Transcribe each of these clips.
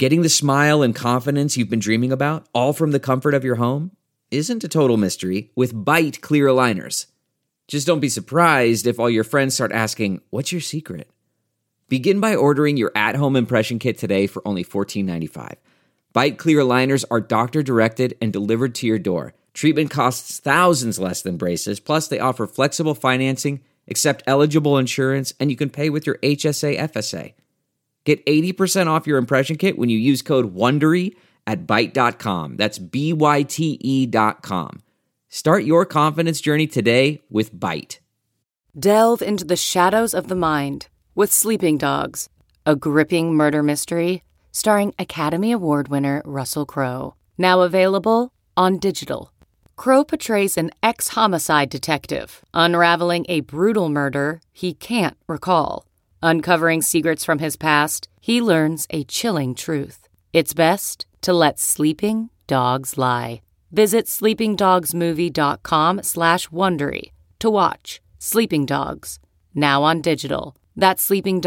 Getting the smile and confidence you've been dreaming about, all from the comfort of your home, isn't a total mystery with Bite Clear Aligners. Just don't be surprised if all your friends start asking, "What's your secret?" Begin by ordering your at-home impression kit today for only $14.95. Bite Clear Aligners are doctor-directed and delivered to your door. Treatment costs thousands less than braces, plus they offer flexible financing, accept eligible insurance, and you can pay with your HSA FSA. Get 80% off your impression kit when you use code WONDERY at Byte.com. That's BYTE.com. Start your confidence journey today with Byte. Delve into the shadows of the mind with Sleeping Dogs, a gripping murder mystery starring Academy Award winner Russell Crowe. Now available on digital. Crowe portrays an ex-homicide detective unraveling a brutal murder he can't recall. Uncovering secrets from his past, he learns a chilling truth. It's best to let sleeping dogs lie. Visit sleepingdogsmovie.com/Wondery to watch Sleeping Dogs, now on digital. That's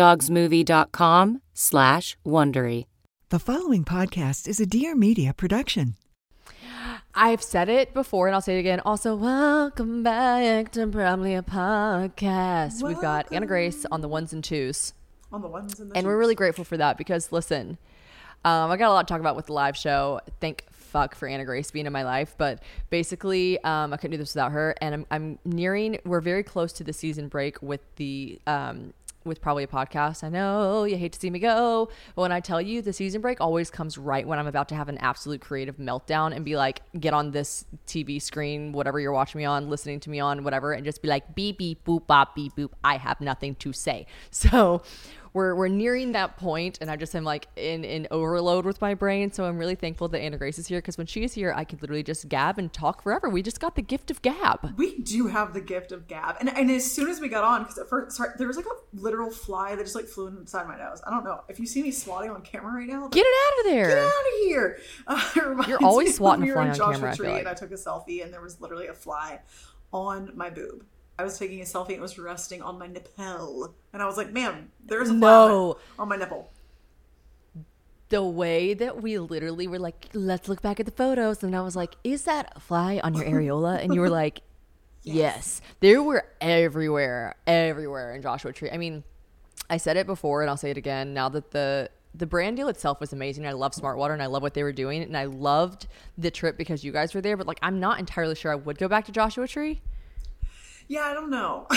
sleepingdogsmovie.com/Wondery. The following podcast is a Dear Media production. I've said it before and I'll say it again. Also, welcome back to Probably a Podcast. We've got Anna Grace on the ones and twos. On the ones and the And twos. we're really grateful for that because, listen, I got a lot to talk about with the live show. Thank fuck for Anna Grace being in my life. But basically, I couldn't do this without her. And we're very close to the season break with the... with Probably a Podcast. I know you hate to see me go, but when I tell you the season break always comes right when I'm about to have an absolute creative meltdown and be like, get on this TV screen, whatever you're watching me on, listening to me on, whatever, and just be like, beep, beep, boop, bop, beep, boop. I have nothing to say. So we're nearing that point, and I just am like in overload with my brain. So I'm really thankful that Anna Grace is here, because when she is here, I could literally just gab and talk forever. We just got the gift of gab. We do have the gift of gab. And as soon as we got on, because at first, there was like a literal fly that just like flew inside my nose. I don't know. If you see me swatting on camera right now, Get it out of there. Get out of here. You're always swatting a fly on Joshua camera, I feel Tree, like. and I took a selfie, and there was literally a fly on my boob. I was taking a selfie and it was resting on my nipple. And I was like, ma'am, there's a fly on my nipple. The way that we literally were like, let's look back at the photos. And I was like, is that a fly on your areola? And you were like, yes. They were everywhere in Joshua Tree. I mean, I said it before and I'll say it again. Now that the brand deal itself was amazing. I love Smartwater and I love what they were doing. And I loved the trip because you guys were there. But like, I'm not entirely sure I would go back to Joshua Tree. Yeah, I don't know.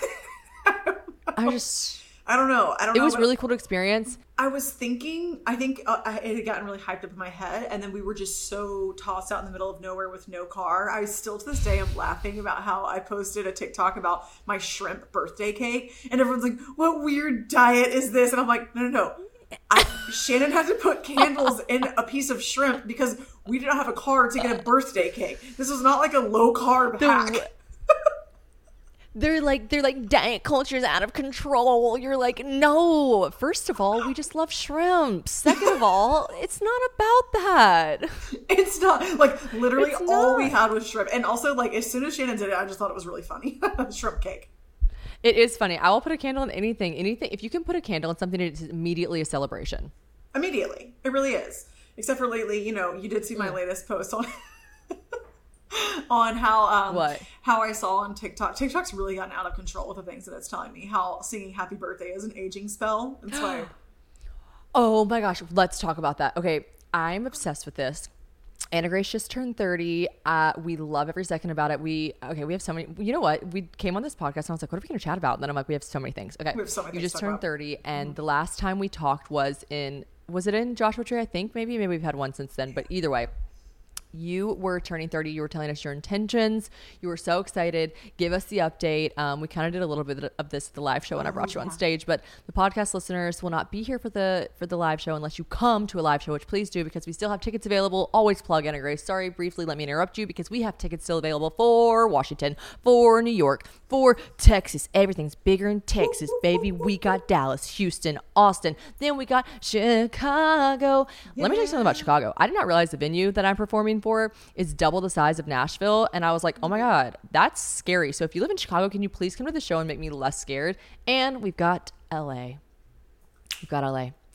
I don't know. It was really cool to experience. I was thinking, I think it had gotten really hyped up in my head, and then we were just so tossed out in the middle of nowhere with no car. I still, to this day, am laughing about how I posted a TikTok about my shrimp birthday cake, and everyone's like, what weird diet is this? And I'm like, no. Shannon had to put candles in a piece of shrimp because we did not have a car to get a birthday cake. This was not like a low-carb hack. They're like diet culture's out of control. You're like, no. First of all, we just love shrimp. Second of all, it's not about that. It's not. Like, literally all we had was shrimp. And also, like, as soon as Shannon did it, I just thought it was really funny. Shrimp cake. It is funny. I will put a candle in anything. If you can put a candle in something, it's immediately a celebration. Immediately. It really is. Except for lately, you did see my latest post on... on how I saw on TikTok. TikTok's really gotten out of control with the things that it's telling me. How singing happy birthday is an aging spell. It's like, oh my gosh, let's talk about that. Okay, I'm obsessed with this. Anna Grace just turned 30. We love every second about it. We have so many. You know what? We came on this podcast and I was like, what are we going to chat about? And then I'm like, we have so many things. Okay, we have so many you things just to talk turned about. 30, and the last time we talked was it in Joshua Tree? I think maybe we've had one since then. But either way, you were turning 30. You were telling us your intentions. You were so excited. Give us the update. We kind of did a little bit of this at the live show when I brought you on stage, but the podcast listeners will not be here for the live show unless you come to a live show, which please do, because we still have tickets available. Always plug Anna Grace. Sorry, briefly, let me interrupt you, because we have tickets still available for Washington, for New York, for Texas. Everything's bigger in Texas, baby. We got Dallas, Houston, Austin. Then we got Chicago. Let me tell you something about Chicago. I did not realize the venue that I'm performing for is double the size of Nashville, and I was like, oh my god, that's scary. So if you live in Chicago, can you please come to the show and make me less scared? And we've got LA.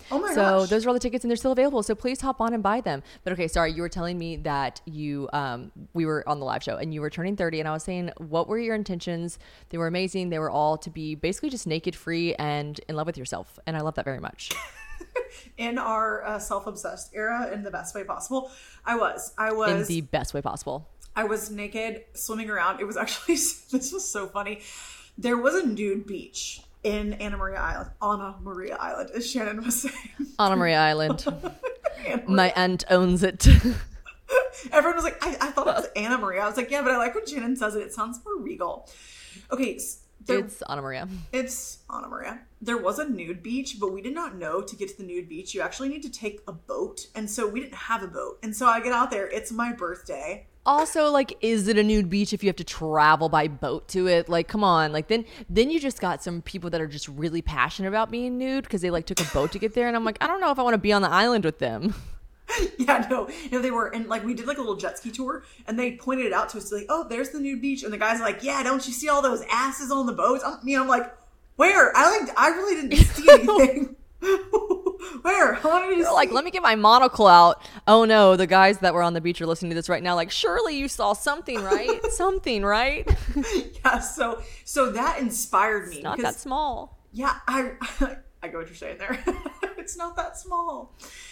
Oh my so gosh. those are all the tickets and they're still available. So please hop on and buy them. But okay, sorry, you were telling me that you we were on the live show and you were turning 30 and I was saying, what were your intentions? They were amazing. They were all to be basically just naked, free, and in love with yourself. And I love that very much. In our self-obsessed era, in the best way possible. I was In the best way possible. I was naked swimming around. It was actually, this was so funny. There was a nude beach in Anna Maria Island, as Shannon was saying. Anna Maria Island. My aunt owns it. Everyone was like, I thought it was Anna Maria. I was like, yeah, but I like when Shannon says it. It sounds more regal. Okay. It's Anna Maria. It's Anna Maria. There was a nude beach, but we did not know to get to the nude beach, you actually need to take a boat. And so we didn't have a boat. And so I get out there. It's my birthday. Also, like, is it a nude beach if you have to travel by boat to it? Like, come on. Like, then you just got some people that are just really passionate about being nude because they, like, took a boat to get there. And I'm like, I don't know if I want to be on the island with them. Yeah, no, they were, and like we did like a little jet ski tour, and they pointed it out to us like, oh, there's the nude beach, and the guys are like, yeah, don't you see all those asses on the boats? I'm like, where? I really didn't see anything. Where? I wanted to see. Like, let me get my monocle out. Oh no, the guys that were on the beach are listening to this right now. Like, surely you saw something, right? Something, right? Yeah. So that inspired me. It's not that small. Yeah, I get what you're saying there. It's not that small.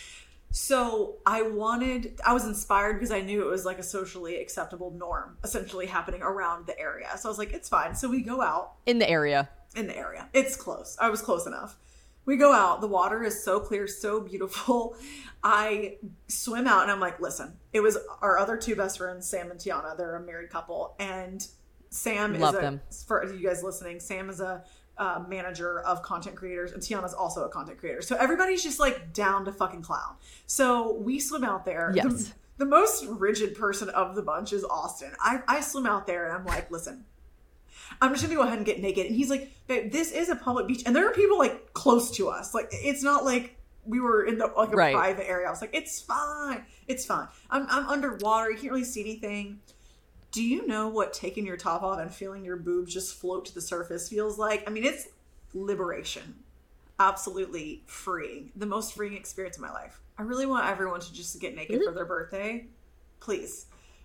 So I was inspired because I knew it was like a socially acceptable norm essentially happening around the area. So I was like, it's fine. So we go out. In the area. It's close. I was close enough. We go out. The water is so clear, so beautiful. I swim out and I'm like, listen, it was our other two best friends, Sam and Tiana. They're a married couple. And Sam for you guys listening, Sam is a manager of content creators, and Tiana's also a content creator. So everybody's just like down to fucking clown. So we swim out there. Yes. The most rigid person of the bunch is Austin. I swim out there and I'm like, listen, I'm just gonna go ahead and get naked. And he's like, babe, this is a public beach, and there are people like close to us. Like, it's not like we were in the like a private area. I was like, it's fine. I'm underwater. You can't really see anything. Do you know what taking your top off and feeling your boobs just float to the surface feels like? I mean, it's liberation. Absolutely freeing. The most freeing experience of my life. I really want everyone to just get naked for their birthday. Please.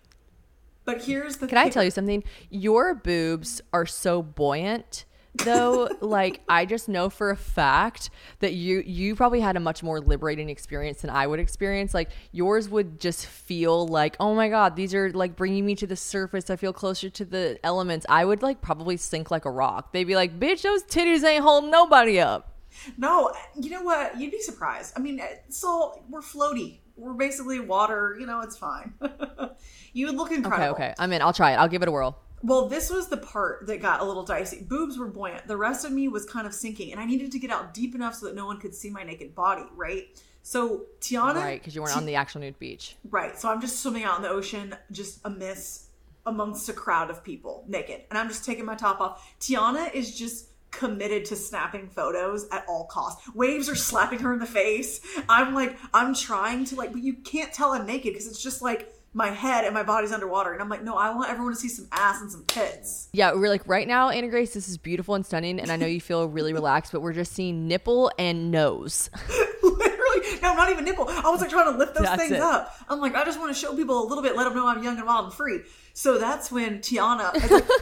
But here's the thing. Can I tell you something? Your boobs are so buoyant, though. Like, I just know for a fact that you probably had a much more liberating experience than I would experience. Like, yours would just feel like, oh my God, these are like bringing me to the surface. I feel closer to the elements. I would like probably sink like a rock. They'd be like, bitch, those titties ain't holding nobody up. No, you know what? You'd be surprised. I mean, we're floaty. We're basically water. You know, it's fine. You would look incredible. Okay. I'm in. I'll try it. I'll give it a whirl. Well, this was the part that got a little dicey. Boobs were buoyant. The rest of me was kind of sinking, and I needed to get out deep enough so that no one could see my naked body, right? So Tiana... Right, because you weren't on the actual nude beach. Right. So I'm just swimming out in the ocean, just amongst a crowd of people, naked. And I'm just taking my top off. Tiana is just committed to snapping photos at all costs. Waves are slapping her in the face. I'm trying to but you can't tell I'm naked because it's just like my head and my body's underwater. And I'm like, no, I want everyone to see some ass and some tits. Yeah, we're like, right now, Anna Grace, this is beautiful and stunning. And I know you feel really relaxed, but we're just seeing nipple and nose. Literally. No, not even nipple. I was like trying to lift those things it. up. I'm like, I just want to show people a little bit, let them know I'm young and wild and free. So that's when Tiana...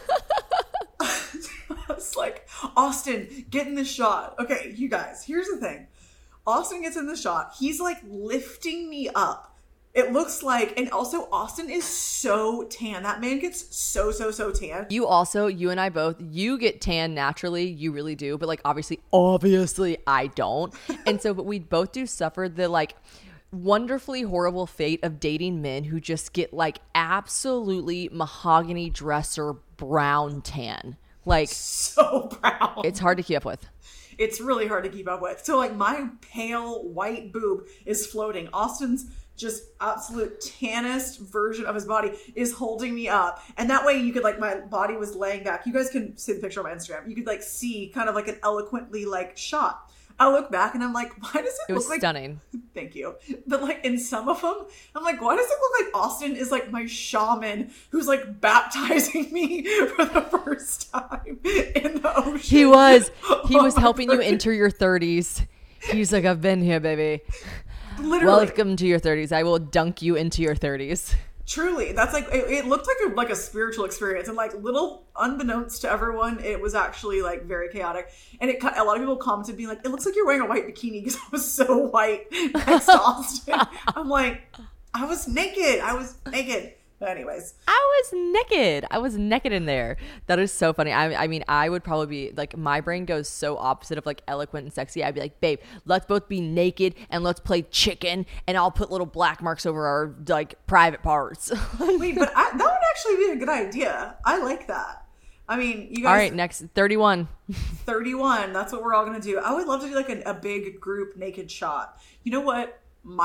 It's like, Austin, get in the shot. Okay, you guys, here's the thing. Austin gets in the shot. He's like lifting me up. It looks like, and also Austin is so tan. That man gets so tan. You and I both, you get tan naturally. You really do. But like, obviously, I don't. And so, but we both do suffer the like wonderfully horrible fate of dating men who just get like absolutely mahogany dresser brown tan. Like, so brown. It's hard to keep up with. It's really hard to keep up with. So like my pale white boob is floating. Austin's just absolute tannest version of his body is holding me up. And that way you could like, my body was laying back. You guys can see the picture on my Instagram. You could like see kind of like an eloquently like shot. I look back and I'm like, why does it look like... It was stunning. Thank you. But like in some of them, I'm like, why does it look like Austin is like my shaman who's like baptizing me for the first time in the ocean? He was helping you enter your 30s. He's like, I've been here, baby. Literally. Welcome to your 30s. I will dunk you into your 30s. Truly, that's like it looked like a spiritual experience, and like little unbeknownst to everyone, it was actually like very chaotic. And a lot of people commented being like, "It looks like you're wearing a white bikini," because I was so white and exhausted. I'm like, I was naked. But anyways, I was naked in there. That is so funny. I mean, I would probably be like, my brain goes so opposite of like eloquent and sexy. I'd be like, babe, let's both be naked and let's play chicken, and I'll put little black marks over our like private parts. wait, but that would actually be a good idea. I like that. I mean, you guys. All right, next 31. 31. That's what we're all gonna do. I would love to do like a big group naked shot. You know what,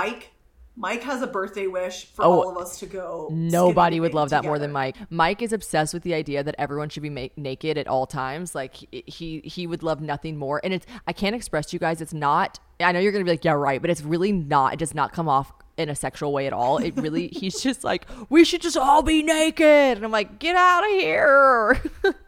Mike has a birthday wish for all of us to go. Nobody would love that more than Mike. Mike is obsessed with the idea that everyone should be naked at all times. Like he would love nothing more. And I can't express to you guys, it's not, I know you're going to be like, yeah, right. But it's really not, it does not come off in a sexual way at all. It really, he's just like, we should just all be naked. And I'm like, get out of here.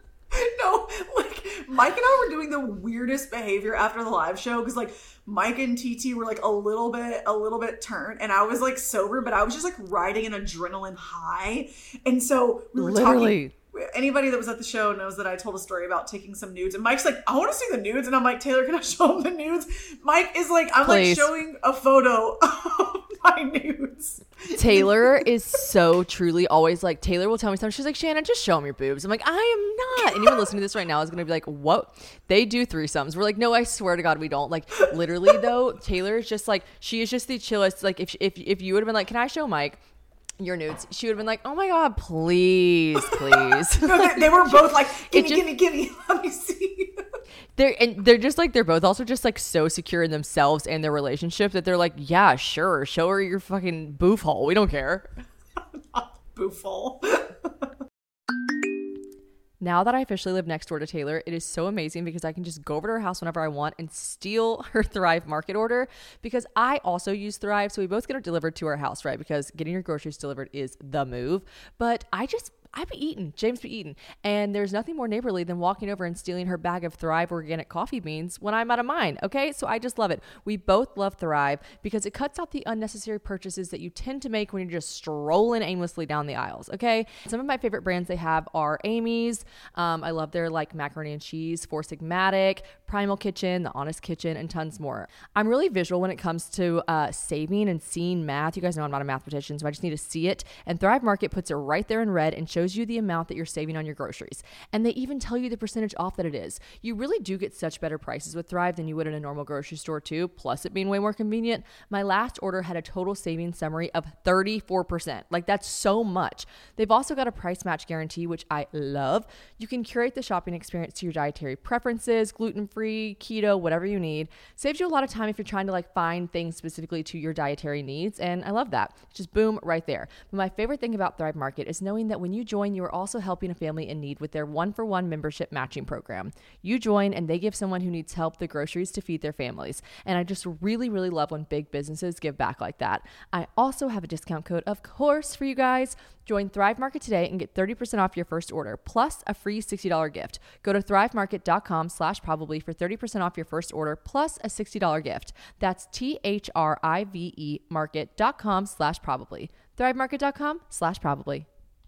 No, like Mike and I were doing the weirdest behavior after the live show, because like Mike and TT were like a little bit turned, and I was like sober, but I was just like riding an adrenaline high. And so we were talking. Anybody that was at the show knows that I told a story about taking some nudes, and Mike's like, I want to see the nudes, and I'm like, Taylor, can I show him the nudes? Mike is like, I'm Please. like showing a photo of my nudes. Taylor is so truly always like, Taylor will tell me something. She's like, Shannon, just show him your boobs. I'm like, I am not. Anyone listening to this right now is going to be like, what? They do threesomes. We're like, no, I swear to God, we don't. Like, literally though, Taylor is just like, she is just the chillest. Like, if you would have been like, can I show Mike your nudes? She would have been like, oh my God, please. No, they were both like, gimme, let me see. They're just like, they're both also just like so secure in themselves and their relationship that they're like, yeah, sure, show her your fucking boof hole. We don't care. Boof hole. Now that I officially live next door to Taylor, it is so amazing because I can just go over to her house whenever I want and steal her Thrive Market order, because I also use Thrive. So we both get it delivered to our house, right? Because getting your groceries delivered is the move. But I be eating, James be eating. And there's nothing more neighborly than walking over and stealing her bag of Thrive organic coffee beans when I'm out of mine. Okay. So I just love it. We both love Thrive because it cuts out the unnecessary purchases that you tend to make when you're just strolling aimlessly down the aisles. Okay. Some of my favorite brands they have are Amy's. I love their like macaroni and cheese, Four Sigmatic, Primal Kitchen, The Honest Kitchen, and tons more. I'm really visual when it comes to saving and seeing math. You guys know I'm not a mathematician, so I just need to see it. And Thrive Market puts it right there in red and shows you the amount that you're saving on your groceries. And they even tell you the percentage off that it is. You really do get such better prices with Thrive than you would in a normal grocery store too, plus it being way more convenient. My last order had a total savings summary of 34%. Like, that's so much. They've also got a price match guarantee, which I love. You can curate the shopping experience to your dietary preferences, gluten-free, keto, whatever you need. Saves you a lot of time if you're trying to like find things specifically to your dietary needs. And I love that. Just boom, right there. But my favorite thing about Thrive Market is knowing that when you join, you are also helping a family in need with their 1-for-1 membership matching program. You join and they give someone who needs help the groceries to feed their families. And I just really, really love when big businesses give back like that. I also have a discount code, of course, for you guys. Join Thrive Market today and get 30% off your first order, plus a free $60 gift. Go to thrivemarket.com/probably for 30% off your first order, plus a $60 gift. That's THRIVE market.com/probably. thrivemarket.com/probably.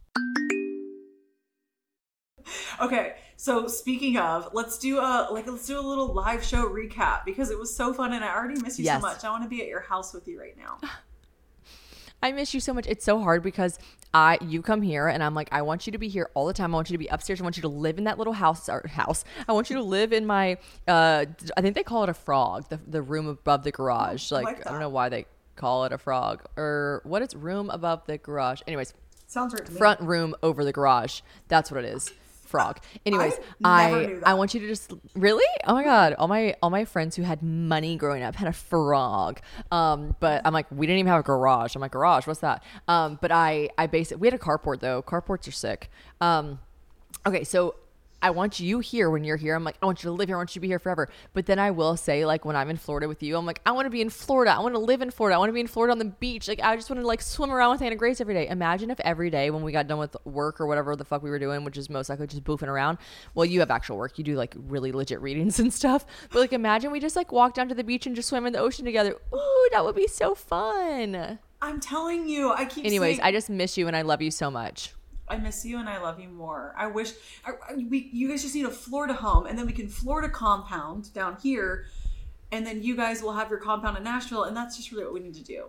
Okay, so speaking of, let's do a little live show recap, because it was so fun and I already miss you so much. I want to be at your house with you right now. I miss you so much. It's so hard because you come here and I'm like, I want you to be here all the time. I want you to be upstairs. I want you to live in that little house. I want you to live in my, I think they call it a frog, the room above the garage. Like I don't know why they call it a frog, or what is room above the garage. Anyways. Sounds right to me. Front room over the garage. That's what it is. Frog. Anyways, I want you to just really, oh my God, all my friends who had money growing up had a frog. But I'm like, we didn't even have a garage. I'm like, garage, what's that? But I basically, we had a carport though. Carports are sick. Okay, so I want you here when you're here. I'm like, I want you to live here. I want you to be here forever. But then I will say, like, when I'm in Florida with you, I'm like, I want to be in Florida. I want to live in Florida. I want to be in Florida on the beach. Like, I just want to like swim around with Hannah Grace every day. Imagine if every day when we got done with work or whatever the fuck we were doing, which is most likely just boofing around. Well, you have actual work. You do like really legit readings and stuff. But like, imagine we just like walk down to the beach and just swim in the ocean together. Ooh, that would be so fun. I'm telling you, Anyways, saying, I just miss you and I love you so much. I miss you and I love you more. I wish you guys just need a Florida home, and then we can Florida compound down here, and then you guys will have your compound in Nashville, and that's just really what we need to do.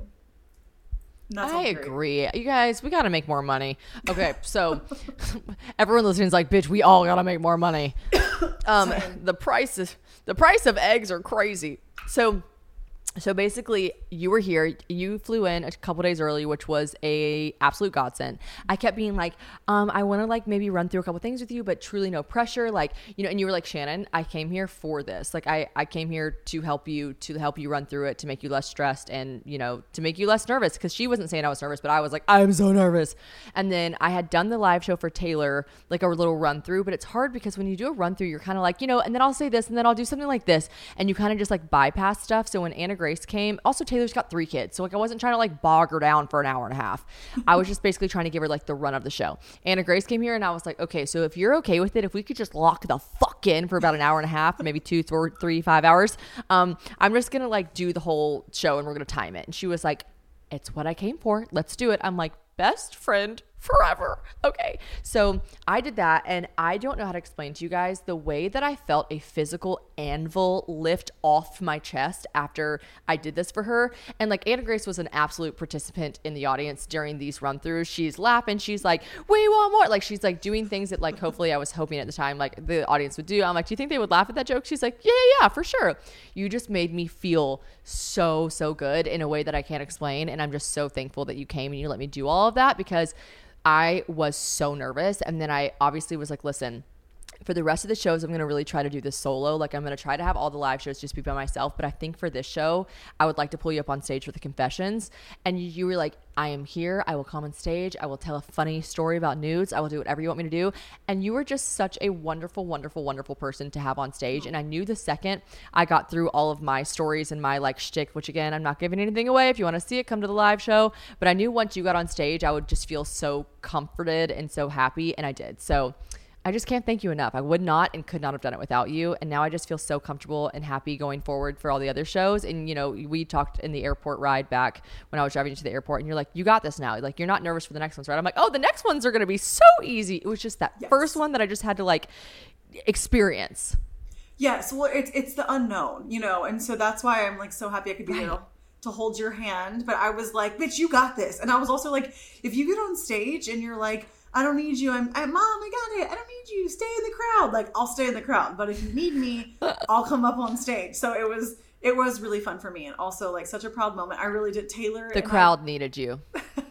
I agree. You guys, we got to make more money. Okay, so everyone listening is like, bitch, we all got to make more money. The price of eggs are crazy. So basically, you were here. You flew in a couple days early, which was a absolute godsend. I kept being like, I want to like maybe run through a couple things with you, but truly no pressure. Like, you know, and you were like, Shannon, I came here for this. Like, I came here to help you run through it, to make you less stressed and, you know, to make you less nervous. Because she wasn't saying I was nervous, but I was like, I'm so nervous. And then I had done the live show for Taylor, like a little run through, but it's hard because when you do a run through, you're kind of like, you know, and then I'll say this and then I'll do something like this. And you kind of just like bypass stuff. So when Anna Grace came, also Taylor's got 3 kids, so like I wasn't trying to like bog her down for an hour and a half. I was just basically trying to give her like the run of the show. Anna Grace came here and I was like, okay, so if you're okay with it, if we could just lock the fuck in for about an hour and a half, maybe 2, 3, 5 hours, I'm just gonna like do the whole show and we're gonna time it. And she was like, it's what I came for, let's do it. I'm like, best friend forever. Okay. So I did that, and I don't know how to explain to you guys the way that I felt a physical anvil lift off my chest after I did this for her. And like Anna Grace was an absolute participant in the audience during these run throughs. She's laughing. She's like, we want more. Like she's like doing things that like hopefully I was hoping at the time like the audience would do. I'm like, do you think they would laugh at that joke? She's like, yeah, for sure. You just made me feel so good in a way that I can't explain. And I'm just so thankful that you came and you let me do all of that, because I was so nervous. And then I obviously was like, listen, for the rest of the shows, I'm going to really try to do this solo. Like I'm going to try to have all the live shows just be by myself. But I think for this show, I would like to pull you up on stage for the confessions. And you were like, I am here. I will come on stage. I will tell a funny story about nudes. I will do whatever you want me to do. And you were just such a wonderful, wonderful, wonderful person to have on stage. And I knew the second I got through all of my stories and my like shtick, which again, I'm not giving anything away. If you want to see it, come to the live show. But I knew once you got on stage, I would just feel so comforted and so happy. And I did. So I just can't thank you enough. I would not and could not have done it without you. And now I just feel so comfortable and happy going forward for all the other shows. And, you know, we talked in the airport ride back when I was driving you to the airport, and you're like, you got this now. Like, you're not nervous for the next ones, right? I'm like, oh, the next ones are going to be so easy. It was just that first one that I just had to like experience. Yes. Well, it's the unknown, you know? And so that's why I'm like so happy I could be there to hold your hand. But I was like, bitch, you got this. And I was also like, if you get on stage and you're like, I don't need you. I'm Mom, I got it. I don't need you. Stay in the crowd. Like, I'll stay in the crowd. But if you need me, I'll come up on stage. So it was really fun for me. And also like such a proud moment. I really did. Taylor. The crowd needed you.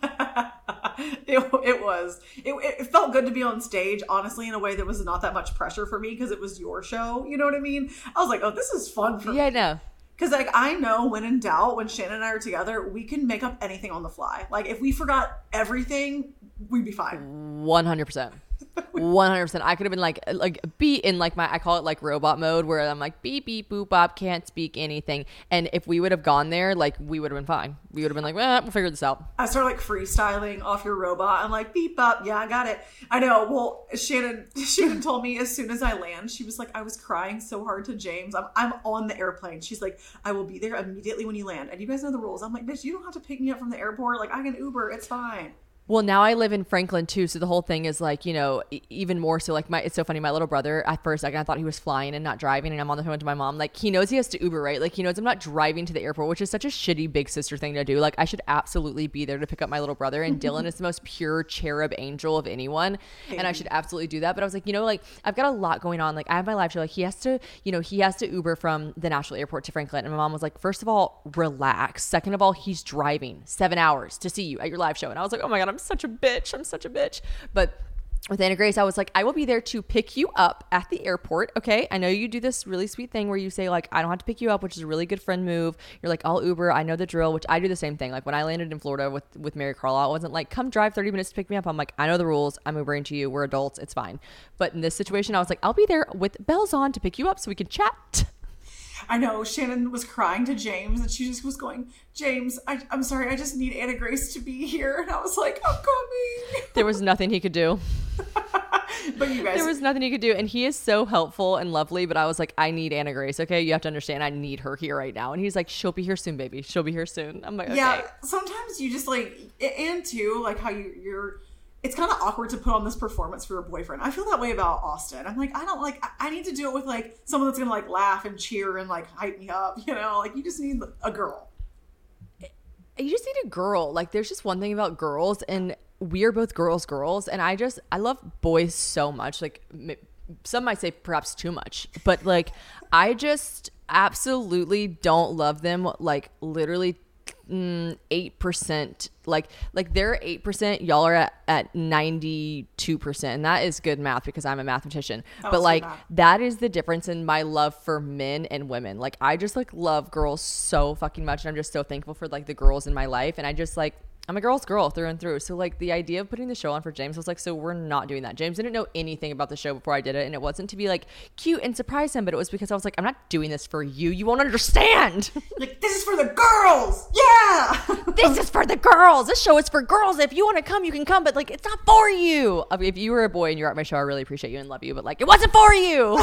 It felt good to be on stage, honestly, in a way that was not that much pressure for me because it was your show. You know what I mean? I was like, oh, this is fun for me. Yeah, I know. Because, like, I know when in doubt, when Shannon and I are together, we can make up anything on the fly. Like, if we forgot everything, we'd be fine. 100%. 100%. I could have been like be in like my, I call it like robot mode, where I'm like beep beep boop bop, can't speak anything. And if we would have gone there, like we would have been fine. We would have been like, we'll figure this out. I started like freestyling off your robot. I'm like beep bop, yeah, I got it. I know. Well, Shannon told me as soon as I land, she was like, I was crying so hard to James. I'm on the airplane. She's like, I will be there immediately when you land. And you guys know the rules. I'm like, bitch, you don't have to pick me up from the airport. Like, I can Uber. It's fine. Well, now I live in Franklin too, so the whole thing is like, you know, even more so. Like it's so funny. My little brother, at first, like I thought he was flying and not driving, and I'm on the phone to my mom. Like he knows he has to Uber, right? Like he knows I'm not driving to the airport, which is such a shitty big sister thing to do. Like I should absolutely be there to pick up my little brother. And Dylan is the most pure cherub angel of anyone, and I should absolutely do that. But I was like, you know, like I've got a lot going on. Like I have my live show. Like he has to Uber from the Nashville airport to Franklin. And my mom was like, first of all, relax. Second of all, he's driving 7 hours to see you at your live show. And I was like, oh my God, I'm such a bitch. But with Anna Grace, I was like, I will be there to pick you up at the airport. Okay. I know you do this really sweet thing where you say like, I don't have to pick you up, which is a really good friend move. You're like, I'll Uber. I know the drill, which I do the same thing. Like when I landed in Florida with Mary Carlisle, I wasn't like, come drive 30 minutes to pick me up. I'm like, I know the rules. I'm Ubering to you. We're adults. It's fine. But in this situation, I was like, I'll be there with bells on to pick you up so we can chat. I know Shannon was crying to James and she just was going, James, I'm sorry. I just need Anna Grace to be here. And I was like, I'm coming. There was nothing he could do. But you guys, there was nothing he could do. And he is so helpful and lovely. But I was like, I need Anna Grace. Okay. You have to understand. I need her here right now. And he's like, she'll be here soon, baby. She'll be here soon. I'm like, okay. Yeah. Sometimes you just like, and too, like how you're, it's kind of awkward to put on this performance for your boyfriend. I feel that way about Austin. I'm like, I need to do it with like someone that's going to like laugh and cheer and like hype me up. You know, like you just need a girl. You just need a girl. Like there's just one thing about girls, and we are both girls. And I love boys so much. Like some might say perhaps too much, but like, I just absolutely don't love them. Like literally 8%, like they're 8%, y'all are at 92%, and that is good math because I'm a mathematician. But like that is the difference in my love for men and women. Like I just like love girls so fucking much, and I'm just so thankful for like the girls in my life, and I just like, I'm a girl's girl through and through. So like the idea of putting the show on for James was like, so we're not doing that. James didn't know anything about the show before I did it. And it wasn't to be like cute and surprise him, but it was because I was like, I'm not doing this for you. You won't understand. Like, this is for the girls. Yeah. This is for the girls. This show is for girls. If you want to come, you can come, but like, it's not for you. I mean, if you were a boy and you're at my show, I really appreciate you and love you, but like, it wasn't for you.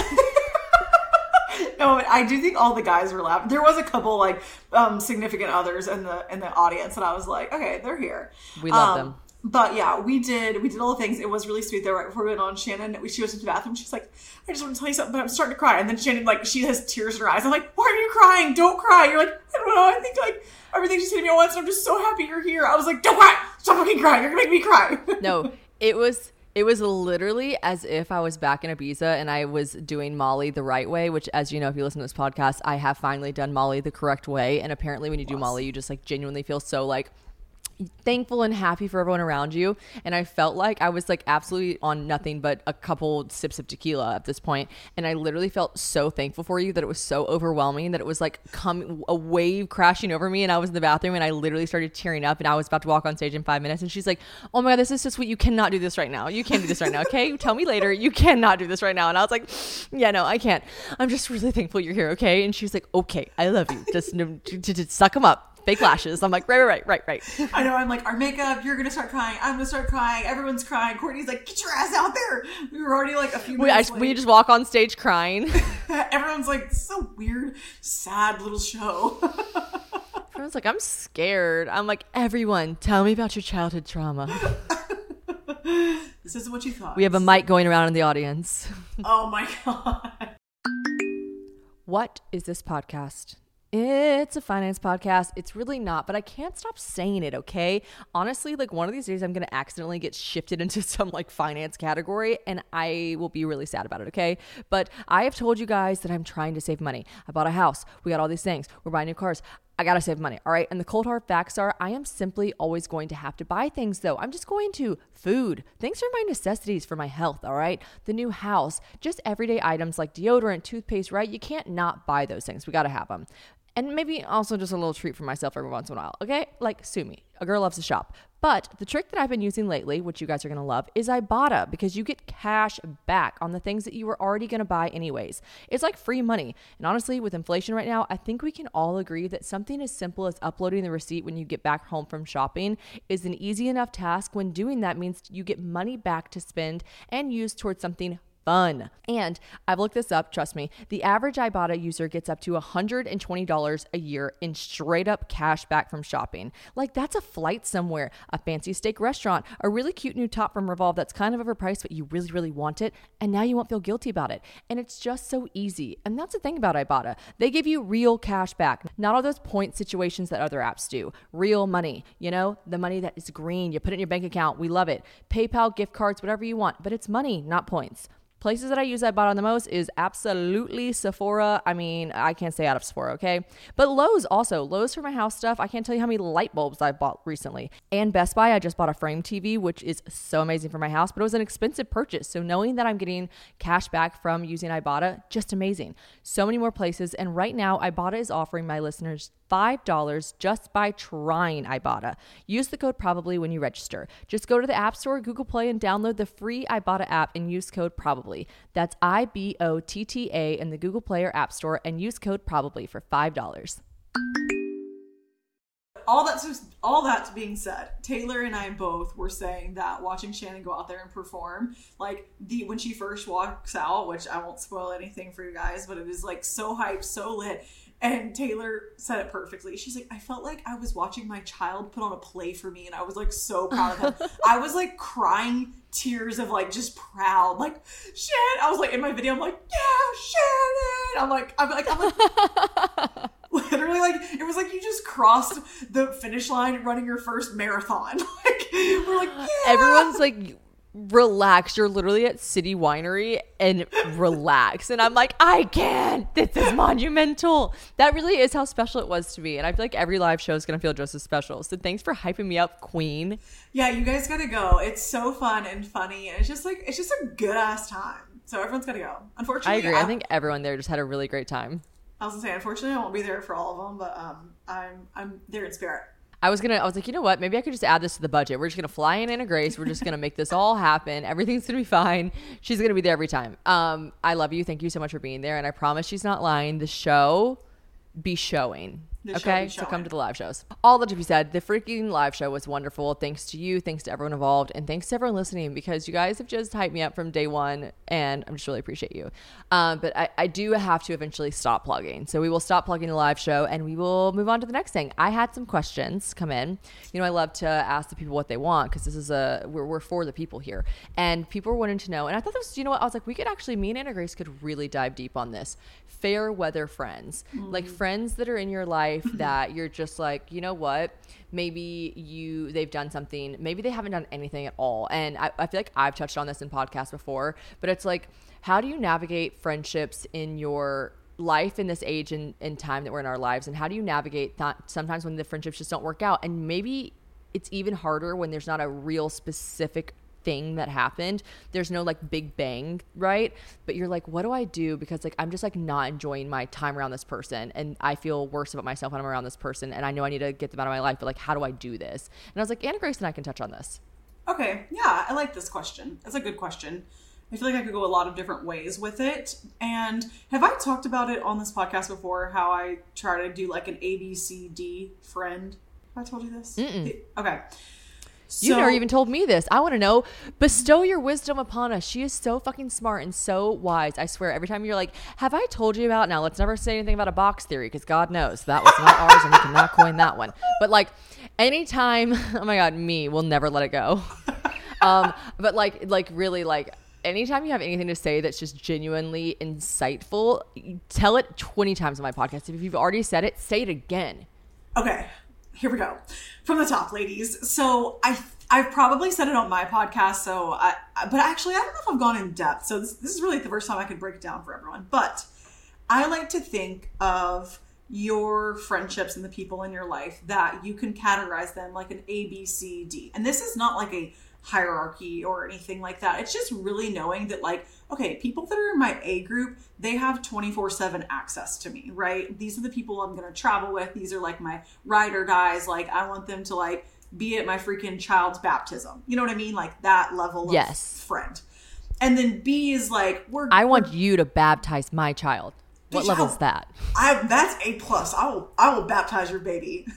No, I do think all the guys were laughing. There was a couple like significant others in the audience, and I was like, okay, they're here. We love them. But yeah, we did all the things. It was really sweet though. Right before we went on, Shannon, she was in the bathroom. She's like, I just want to tell you something, but I'm starting to cry. And then Shannon, like, she has tears in her eyes. I'm like, why are you crying? Don't cry. You're like, I don't know. I think like everything she's saying to me at once. And I'm just so happy you're here. I was like, don't cry. Stop fucking crying. You're gonna make me cry. No, it was literally as if I was back in Ibiza and I was doing Molly the right way, which, as you know, if you listen to this podcast, I have finally done Molly the correct way. And apparently when you do Molly, you just like genuinely feel so like thankful and happy for everyone around you. And I felt like I was like absolutely on nothing but a couple sips of tequila at this point. And I literally felt so thankful for you that it was so overwhelming that it was like a wave crashing over me. And I was in the bathroom and I literally started tearing up, and I was about to walk on stage in 5 minutes. And she's like, oh my God, this is so sweet. You cannot do this right now. You can't do this right now. Okay. Tell me later. You cannot do this right now. And I was like, yeah, no, I can't. I'm just really thankful you're here. Okay. And she's like, okay, I love you. Just suck them up. Fake lashes. I'm like, right. I know. I'm like, our makeup, you're going to start crying. I'm going to start crying. Everyone's crying. Courtney's like, get your ass out there. We were already like a few minutes late. We just walk on stage crying. Everyone's like, this is a weird, sad little show. Everyone's like, I'm scared. I'm like, everyone, tell me about your childhood trauma. This isn't what you thought. We have a mic going around in the audience. Oh my God. What is this podcast? It's a finance podcast. It's really not, but I can't stop saying it, okay? Honestly, like one of these days I'm going to accidentally get shifted into some like finance category and I will be really sad about it, okay? But I have told you guys that I'm trying to save money. I bought a house. We got all these things. We're buying new cars. I gotta save money, all right? And the cold hard facts are I am simply always going to have to buy things though. I'm just going to food. Things are my necessities for my health, all right? The new house, just everyday items like deodorant, toothpaste, right? You can't not buy those things. We gotta have them. And maybe also just a little treat for myself every once in a while, okay? Like, sue me. A girl loves to shop. But the trick that I've been using lately, which you guys are going to love, is Ibotta, because you get cash back on the things that you were already going to buy anyways. It's like free money. And honestly, with inflation right now, I think we can all agree that something as simple as uploading the receipt when you get back home from shopping is an easy enough task when doing that means you get money back to spend and use towards something fun. And I've looked this up, trust me, the average Ibotta user gets up to $120 a year in straight up cash back from shopping. Like that's a flight somewhere, a fancy steak restaurant, a really cute new top from Revolve that's kind of overpriced, but you really, really want it. And now you won't feel guilty about it. And it's just so easy. And that's the thing about Ibotta. They give you real cash back, not all those point situations that other apps do. Real money, you know, the money that is green. You put it in your bank account. We love it. PayPal, gift cards, whatever you want, but it's money, not points. Places that I use Ibotta the most is absolutely Sephora. I mean, I can't stay out of Sephora, okay? But Lowe's also. Lowe's for my house stuff. I can't tell you how many light bulbs I bought recently. And Best Buy, I just bought a frame TV, which is so amazing for my house, but it was an expensive purchase. So knowing that I'm getting cash back from using Ibotta, just amazing. So many more places. And right now, Ibotta is offering my listeners $5 just by trying Ibotta. Use the code PROBABLY when you register. Just go to the App Store, Google Play, and download the free Ibotta app and use code PROBABLY. That's IBOTTA in the Google Play or App Store and use code PROBABLY for $5. All that's being said, Taylor and I both were saying that watching Shannon go out there and perform, like when she first walks out, which I won't spoil anything for you guys, but it is like so hyped, so lit. And Taylor said it perfectly. She's like, I felt like I was watching my child put on a play for me, and I was like so proud of him. I was like crying tears of like just proud, like Shannon. I was like in my video, I'm like, yeah, Shannon. I'm like, literally, like it was like you just crossed the finish line running your first marathon. Like we're like, yeah. Everyone's like, relax. You're literally at City Winery and relax. And I'm like, I can't. This is monumental. That really is how special it was to me. And I feel like every live show is going to feel just as special. So thanks for hyping me up, Queen. Yeah, you guys got to go. It's so fun and funny. And it's just a good ass time. So everyone's got to go. Unfortunately, I agree. I think everyone there just had a really great time. I was going to say, unfortunately, I won't be there for all of them, but I'm there in spirit. I was like, you know what? Maybe I could just add this to the budget. We're just going to fly in Anna Grace. We're just going to make this all happen. Everything's going to be fine. She's going to be there every time. I love you. Thank you so much for being there. And I promise she's not lying. The show be showing. Okay, so come to the live shows. All that to be said, the freaking live show was wonderful. Thanks to you, thanks to everyone involved, and thanks to everyone listening, because you guys have just hyped me up from day one, and I just really appreciate you. But I do have to eventually stop plugging. So we will stop plugging the live show, and we will move on to the next thing. I had some questions come in. You know, I love to ask the people what they want, because this is we're for the people here. And people were wanting to know, and I thought this was, you know what, I was like, we could actually, me and Anna Grace could really dive deep on this. Fair weather friends, like friends that are in your life that you're just like, you know what, maybe they've done something, maybe they haven't done anything at all. And I feel like I've touched on this in podcasts before, but it's like, how do you navigate friendships in your life in this age and time that we're in our lives? And how do you navigate that sometimes when the friendships just don't work out? And maybe it's even harder when there's not a real specific thing that happened. There's no like big bang, right? But you're like, what do I do? Because like, I'm just like not enjoying my time around this person, and I feel worse about myself when I'm around this person, and I know I need to get them out of my life, but like, how do I do this? And I was like, Anna Grace and I can touch on this. Okay. Yeah. I like this question. It's a good question. I feel like I could go a lot of different ways with it. And have I talked about it on this podcast before, how I try to do like an ABCD friend? Have I told you this? Mm-mm. Okay. You never even told me this. I want to know. Bestow your wisdom upon us. She is so fucking smart and so wise. I swear, every time you're like, have I told you about, now let's never say anything about a box theory, because God knows that was not ours and we cannot coin that one. But like anytime, oh my God, we'll never let it go. But like really, like anytime you have anything to say that's just genuinely insightful, tell it 20 times on my podcast. If you've already said it, say it again. Okay. Here we go. From the top, ladies. So I've probably said it on my podcast. But actually, I don't know if I've gone in depth. So this is really the first time I could break it down for everyone. But I like to think of your friendships and the people in your life that you can categorize them like an A, B, C, D. And this is not like a hierarchy or anything like that. It's just really knowing that like, okay, people that are in my A group, they have 24/7 access to me, right? These are the people I'm going to travel with. These are like my ride or dies. Like I want them to like be at my freaking child's baptism. You know what I mean? Like that level of friend. And then B is like, I want you to baptize my child. What level is that? That's A+. I will baptize your baby.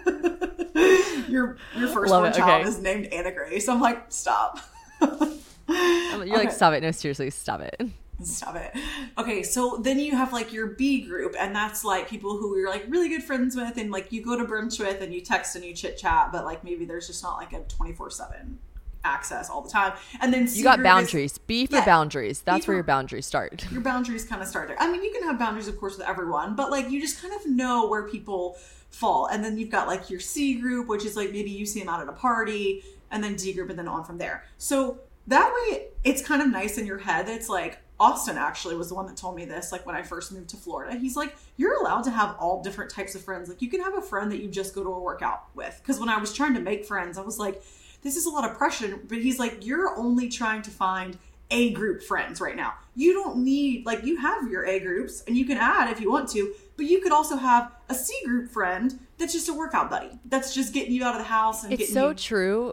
Your firstborn child is named Anna Grace. I'm like, stop. You're like, stop it. No, seriously, stop it. Stop it. Okay, so then you have like your B group, and that's like people who you're like really good friends with, and like you go to brunch with, and you text and you chit chat, but like maybe there's just not like a 24/7 access all the time. And then C you got boundaries. B for boundaries. That's where your boundaries start. Your boundaries kind of start there. I mean, you can have boundaries, of course, with everyone, but like you just kind of know where people fall. And then you've got like your C group, which is like maybe you see them out at a party, and then D group, and then on from there. So that way it's kind of nice in your head. It's like, Austin actually was the one that told me this, like when I first moved to Florida. He's like, you're allowed to have all different types of friends. Like you can have a friend that you just go to a workout with. Because when I was trying to make friends, I was like, this is a lot of pressure. But he's like, you're only trying to find A group friends right now. You don't need, like, you have your A groups and you can add if you want to, but you could also have a C group friend that's just a workout buddy. That's just getting you out of the house and it's so true.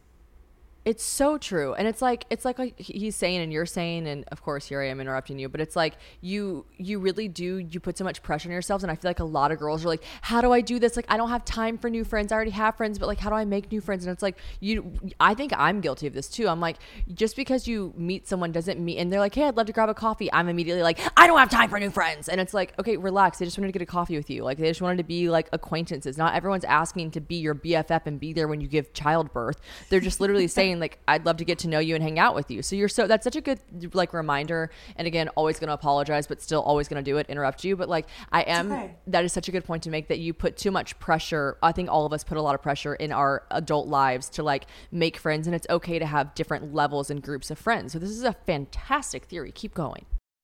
It's so true. And it's like he's saying and you're saying, and of course here I am interrupting you, but it's like you really do, you put so much pressure on yourselves. And I feel like a lot of girls are like, how do I do this? Like, I don't have time for new friends. I already have friends, but like, how do I make new friends? And it's like, I think I'm guilty of this too. I'm like, just because you meet someone doesn't mean, and they're like, hey, I'd love to grab a coffee. I'm immediately like, I don't have time for new friends. And it's like, okay, relax. They just wanted to get a coffee with you. Like they just wanted to be like acquaintances. Not everyone's asking to be your BFF and be there when you give childbirth. They're just literally saying like, I'd love to get to know you and hang out with you. So that's such a good like reminder. And again, always going to apologize, but still always going to do it, interrupt you. But like that is such a good point to make, that you put too much pressure. I think all of us put a lot of pressure in our adult lives to like make friends, and it's okay to have different levels and groups of friends. So this is a fantastic theory. Keep going.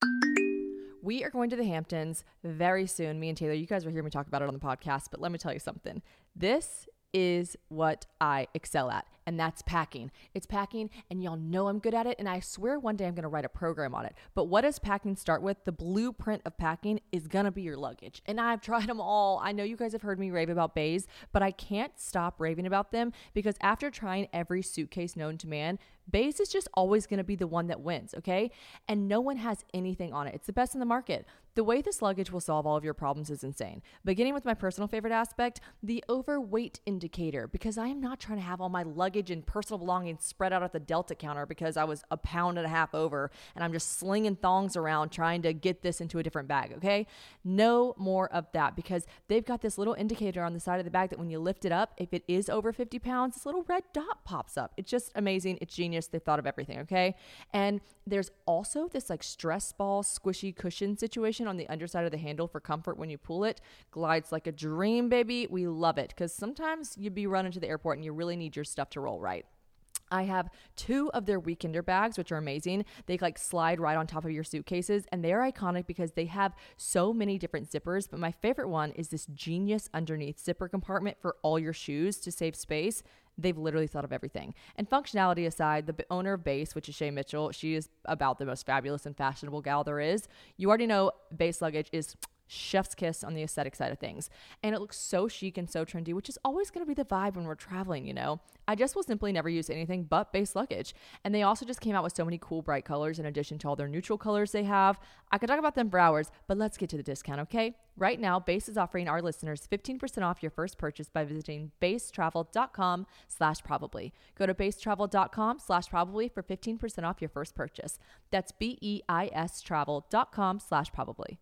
We are going to the Hamptons very soon. Me and Taylor, you guys will hear me talk about it on the podcast, but let me tell you something. This is what I excel at, and that's packing. It's packing, and y'all know I'm good at it, and I swear one day I'm going to write a program on it. But what does packing start with? The blueprint of packing is going to be your luggage, and I've tried them all. I know you guys have heard me rave about Béis, but I can't stop raving about them, because after trying every suitcase known to man, Béis is just always going to be the one that wins, okay? And no one has anything on it. It's the best in the market. The way this luggage will solve all of your problems is insane. Beginning with my personal favorite aspect, the overweight indicator, because I am not trying to have all my luggage and personal belongings spread out at the Delta counter because I was 1.5 pounds over and I'm just slinging thongs around trying to get this into a different bag, okay? No more of that, because they've got this little indicator on the side of the bag that when you lift it up, if it is over 50 pounds, this little red dot pops up. It's just amazing. It's genius. They've thought of everything, okay? And there's also this like stress ball squishy cushion situation on the underside of the handle for comfort when you pull it. Glides like a dream, baby. We love it, because sometimes you'd be running to the airport and you really need your stuff to roll right. I have 2 of their weekender bags, which are amazing. They like slide right on top of your suitcases, and they're iconic because they have so many different zippers. But my favorite one is this genius underneath zipper compartment for all your shoes to save space. They've literally thought of everything. And functionality aside, the owner of Béis, which is Shay Mitchell, she is about the most fabulous and fashionable gal there is. You already know Béis luggage is chef's kiss on the aesthetic side of things. And it looks so chic and so trendy, which is always going to be the vibe when we're traveling, you know? I just will simply never use anything but Béis luggage. And they also just came out with so many cool bright colors in addition to all their neutral colors they have. I could talk about them for hours, but let's get to the discount, okay? Right now, Béis is offering our listeners 15% off your first purchase by visiting beistravel.com/probably. Go to beistravel.com/probably for 15% off your first purchase. That's BEIS travel.com/probably.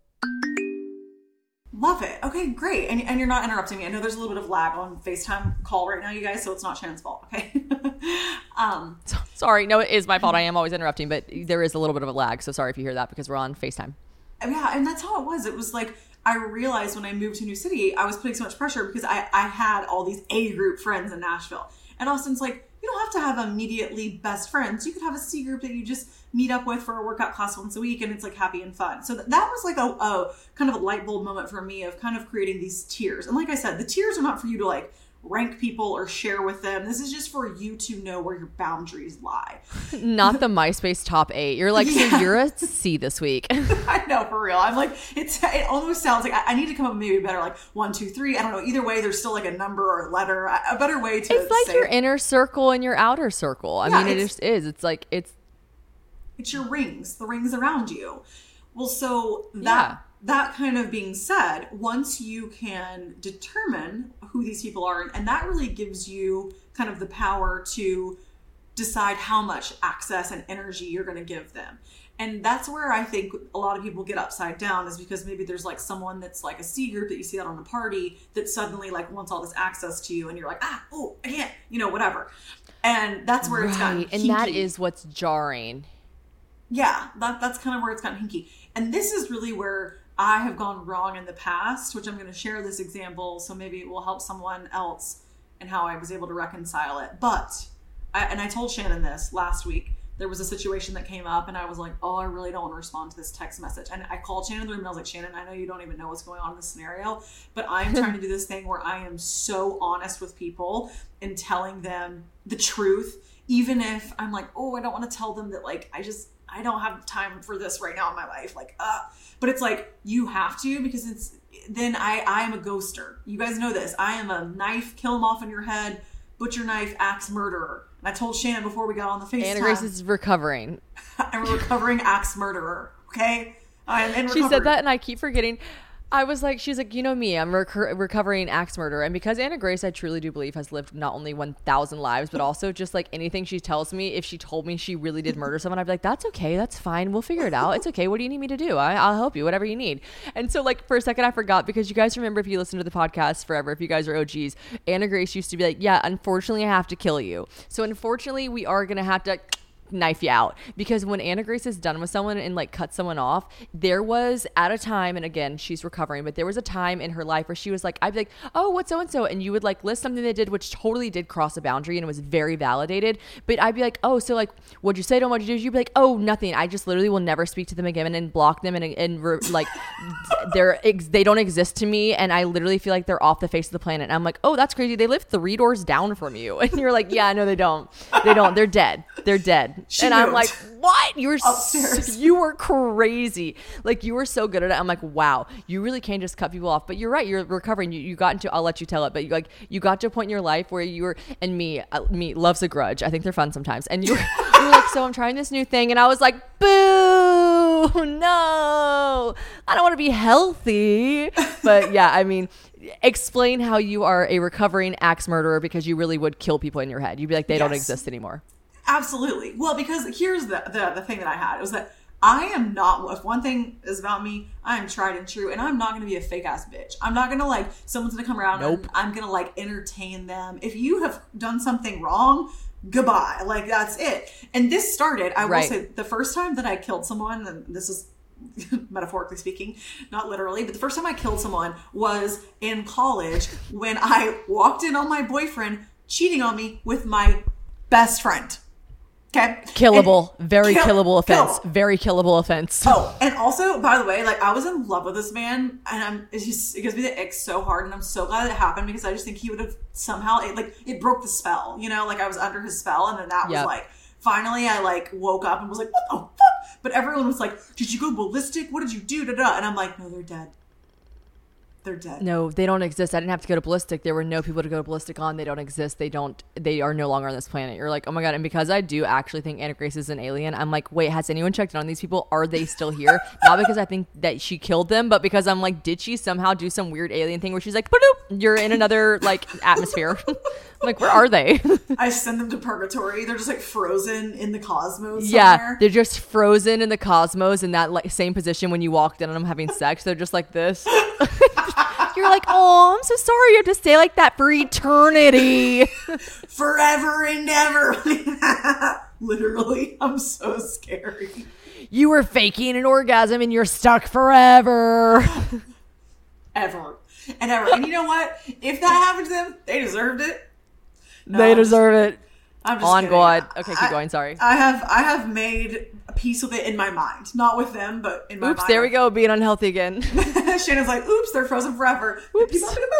Love it. Okay, great. And you're not interrupting me. I know there's a little bit of lag on FaceTime call right now, you guys, so it's not Shannon's fault, okay? Sorry. No, it is my fault. I am always interrupting, but there is a little bit of a lag, so sorry if you hear that, because we're on FaceTime. Yeah, and that's how it was. It was like, I realized when I moved to a new city, I was putting so much pressure because I had all these A group friends in Nashville. And Austin's like, you don't have to have immediately best friends. You could have a C group that you just meet up with for a workout class once a week, and it's like happy and fun. So that was like a kind of a light bulb moment for me of kind of creating these tiers. And like I said, the tiers are not for you to like rank people or share with them. This is just for you to know where your boundaries lie. Not the MySpace top 8. You're like, yeah. So you're a C this week. I know, for real. I'm like, it almost sounds like I need to come up with maybe better, like 1, 2, 3. I don't know. Either way, there's still like a number or a letter. A better way to It's like say your inner circle and your outer circle. I mean, it just is. It's like, it's your rings, the rings around you. Well, so that kind of being said, once you can determine who these people are, and that really gives you kind of the power to decide how much access and energy you're going to give them. And that's where I think a lot of people get upside down, is because maybe there's like someone that's like a C group that you see out on a party that suddenly like wants all this access to you, and you're like, I can't, whatever. And that's where it's gotten hinky. And that is what's jarring. Yeah, that's kind of where it's gotten hinky. And this is really where I have gone wrong in the past, which I'm going to share this example, so maybe it will help someone else and how I was able to reconcile it. But, I told Shannon this last week, there was a situation that came up and I was like, oh, I really don't want to respond to this text message. And I called Shannon in the room and I was like, Shannon, I know you don't even know what's going on in this scenario, but I'm trying to do this thing where I am so honest with people and telling them the truth, even if I'm like, oh, I don't want to tell them that, like, I don't have time for this right now in my life. Like, but it's like, you have to, because then I am a ghoster. You guys know this. I am a knife, kill them off in your head, butcher knife, axe murderer. And I told Shannon before we got on the FaceTime. Anna Grace is recovering. I'm a recovering axe murderer. Okay. I am in recovery. She said that and I keep forgetting. I was like, she's like, you know me, I'm recovering axe murderer. And because Anna Grace, I truly do believe, has lived not only 1,000 lives, but also just like anything she tells me, if she told me she really did murder someone, I'd be like, that's okay. That's fine. We'll figure it out. It's okay. What do you need me to do? I'll help you, whatever you need. And so like for a second I forgot, because you guys remember, if you listen to the podcast forever, if you guys are OGs, Anna Grace used to be like, yeah, unfortunately I have to kill you. So unfortunately we are going to have to knife you out, because when Anna Grace is done with someone and like cut someone off, there was at a time, and again she's recovering, but there was a time in her life where she was like, I'd be like, oh, what's so and so, and you would like list something they did which totally did cross a boundary and it was very validated, but I'd be like, oh, so like what'd you say to them, what'd you do? You'd be like, oh, nothing, I just literally will never speak to them again and block them and like they don't exist to me, and I literally feel like they're off the face of the planet. And I'm like, oh, that's crazy, they live 3 doors down from you. And you're like, yeah, no, they don't, they're dead. And I'm like, what? You were crazy. Like, you were so good at it. I'm like, wow, you really can just cut people off. But you're right, you're recovering. You got into, I'll let you tell it, but you got to a point in your life where you were, and me loves a grudge. I think they're fun sometimes. And you were like, so I'm trying this new thing, and I was like, boo, no, I don't want to be healthy. But yeah, I mean, explain how you are a recovering axe murderer, because you really would kill people in your head. You'd be like, they don't exist anymore. Absolutely. Well, because here's the thing that I had. It was that I am not, if one thing is about me, I am tried and true, and I'm not going to be a fake ass bitch. I'm not going to like, someone's going to come around and I'm going to like entertain them. If you have done something wrong, goodbye. Like, that's it. And this started, I will say, the first time that I killed someone, and this is metaphorically speaking, not literally, but the first time I killed someone was in college when I walked in on my boyfriend cheating on me with my best friend. Okay. Killable. Very killable offense. Very killable offense. Oh, and also, by the way, like, I was in love with this man, and it gives me the ick so hard, and I'm so glad it happened, because I just think he would have somehow, it broke the spell, you know, like I was under his spell, and then that was like, finally I like woke up and was like, what the fuck? But everyone was like, did you go ballistic? What did you do? Da-da. And I'm like, no, they're dead. They're dead. No, they don't exist. I didn't have to go to ballistic. There were no people to go to ballistic on. They don't exist. They are no longer on this planet. You're like, oh my God. And because I do actually think Anna Grace is an alien, I'm like, wait, has anyone checked on these people? Are they still here? Not because I think that she killed them, but because I'm like, did she somehow do some weird alien thing where she's like, you're in another like atmosphere? I'm like, where are they? I send them to purgatory. They're just like frozen in the cosmos somewhere. Yeah, they're just frozen in the cosmos in that like same position when you walked in on them having sex. They're just like this. You're like, oh, I'm so sorry you have to stay like that for eternity. Forever and ever. Literally, I'm so scary. You were faking an orgasm and you're stuck forever. Ever. And ever. And you know what? If that happened to them, they deserved it. No, they deserve it. I'm just on kidding. God. Okay, keep going. Sorry. I have made a peace with it in my mind, not with them, but in my mind. Oops, there we go, being unhealthy again. Shannon's like, oops, they're frozen forever. Oops.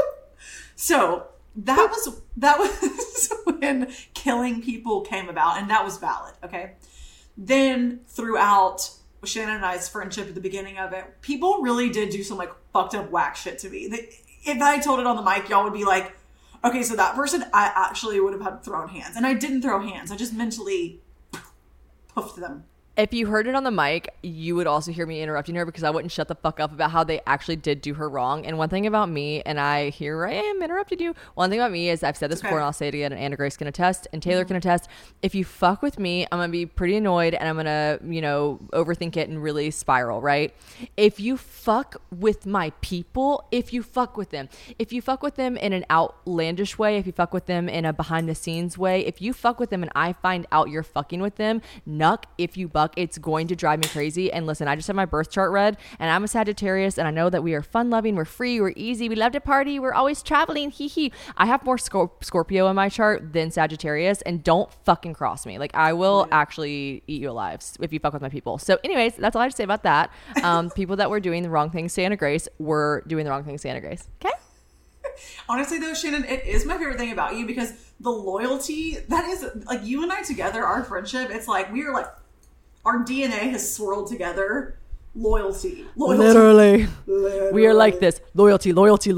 So that was when killing people came about, and that was valid. Okay. Then throughout Shannon and I's friendship at the beginning of it, people really did do some like fucked up whack shit to me. If I told it on the mic, y'all would be like, okay, so that person, I actually would have had thrown hands. And I didn't throw hands. I just mentally puffed them. If you heard it on the mic, you would also hear me interrupting her, because I wouldn't shut the fuck up about how they actually did do her wrong. And one thing about me, and here I am interrupted you. One thing about me is, I've said this before and I'll say it again, and Anna Grace can attest and Taylor can attest. If you fuck with me, I'm going to be pretty annoyed, and I'm going to, overthink it and really spiral, right? If you fuck with my people, if you fuck with them in an outlandish way, if you fuck with them in a behind the scenes way, if you fuck with them and I find out you're fucking with them, nuck if you fuck. It's going to drive me crazy. And listen, I just had my birth chart read, and I'm a Sagittarius, and I know that we are fun loving, we're free, we're easy, we love to party, we're always traveling, hee hee. I have more Scorpio in my chart than Sagittarius, and don't fucking cross me. Like, I will actually eat you alive if you fuck with my people. So anyways, that's all I have to say about that. People that were doing the wrong things to Anna Grace were doing the wrong things to Anna Grace. Okay? Honestly, though, Shannon, it is my favorite thing about you because the loyalty, that is, like, you and I together, our friendship, it's like, we are like, our DNA has swirled together. Loyalty. Literally. We are like this. Loyalty. But it's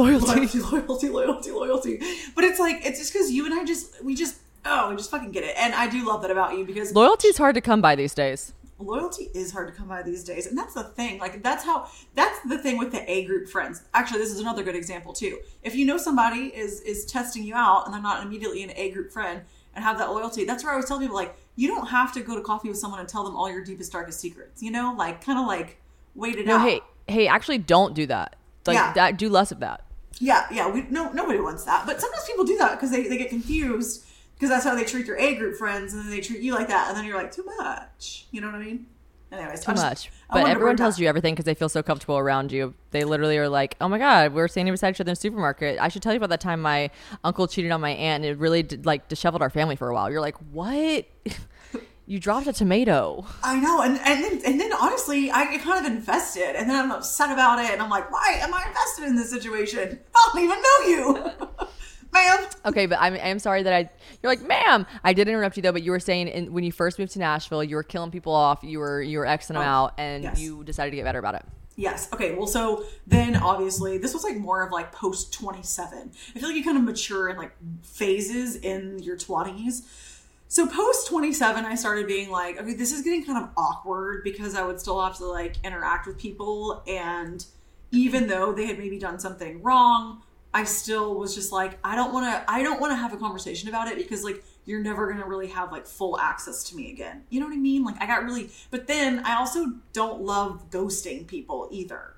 like, it's just because you and I we just fucking get it. And I do love that about you because loyalty is hard to come by these days. Loyalty is hard to come by these days. And that's the thing. Like, that's the thing with the A group friends. Actually, this is another good example too. If you know somebody is testing you out and they're not immediately an A group friend and have that loyalty, that's where I always tell people, like, you don't have to go to coffee with someone and tell them all your deepest, darkest secrets, you know, like, kind of like wait it out. Hey, actually don't do that. Like, that, do less of that. Yeah. Nobody wants that. But sometimes people do that because they get confused. Because that's how they treat your A group friends, and then they treat you like that, and then you're like, too much. You know what I mean? Anyways, too much. But everyone tells you everything because they feel so comfortable around you. They literally are like, oh my God, we're standing beside each other in the supermarket. I should tell you about that time my uncle cheated on my aunt, and it really disheveled our family for a while. You're like, what? You dropped a tomato. I know. And then honestly, I get kind of invested, and then I'm upset about it, and I'm like, why am I invested in this situation? I don't even know you. Ma'am. Okay, but I'm sorry that you're like, ma'am. I did interrupt you though, but you were saying when you first moved to Nashville, you were killing people off, you were Xing them out, and you decided to get better about it. Yes. Okay. Well, so then obviously this was like more of like post 27. I feel like you kind of mature in like phases in your 20s. So post 27, I started being like, okay, this is getting kind of awkward because I would still have to like interact with people, and even though they had maybe done something wrong, I still was just like, I don't want to have a conversation about it because like you're never going to really have like full access to me again. You know what I mean? Like but then I also don't love ghosting people either.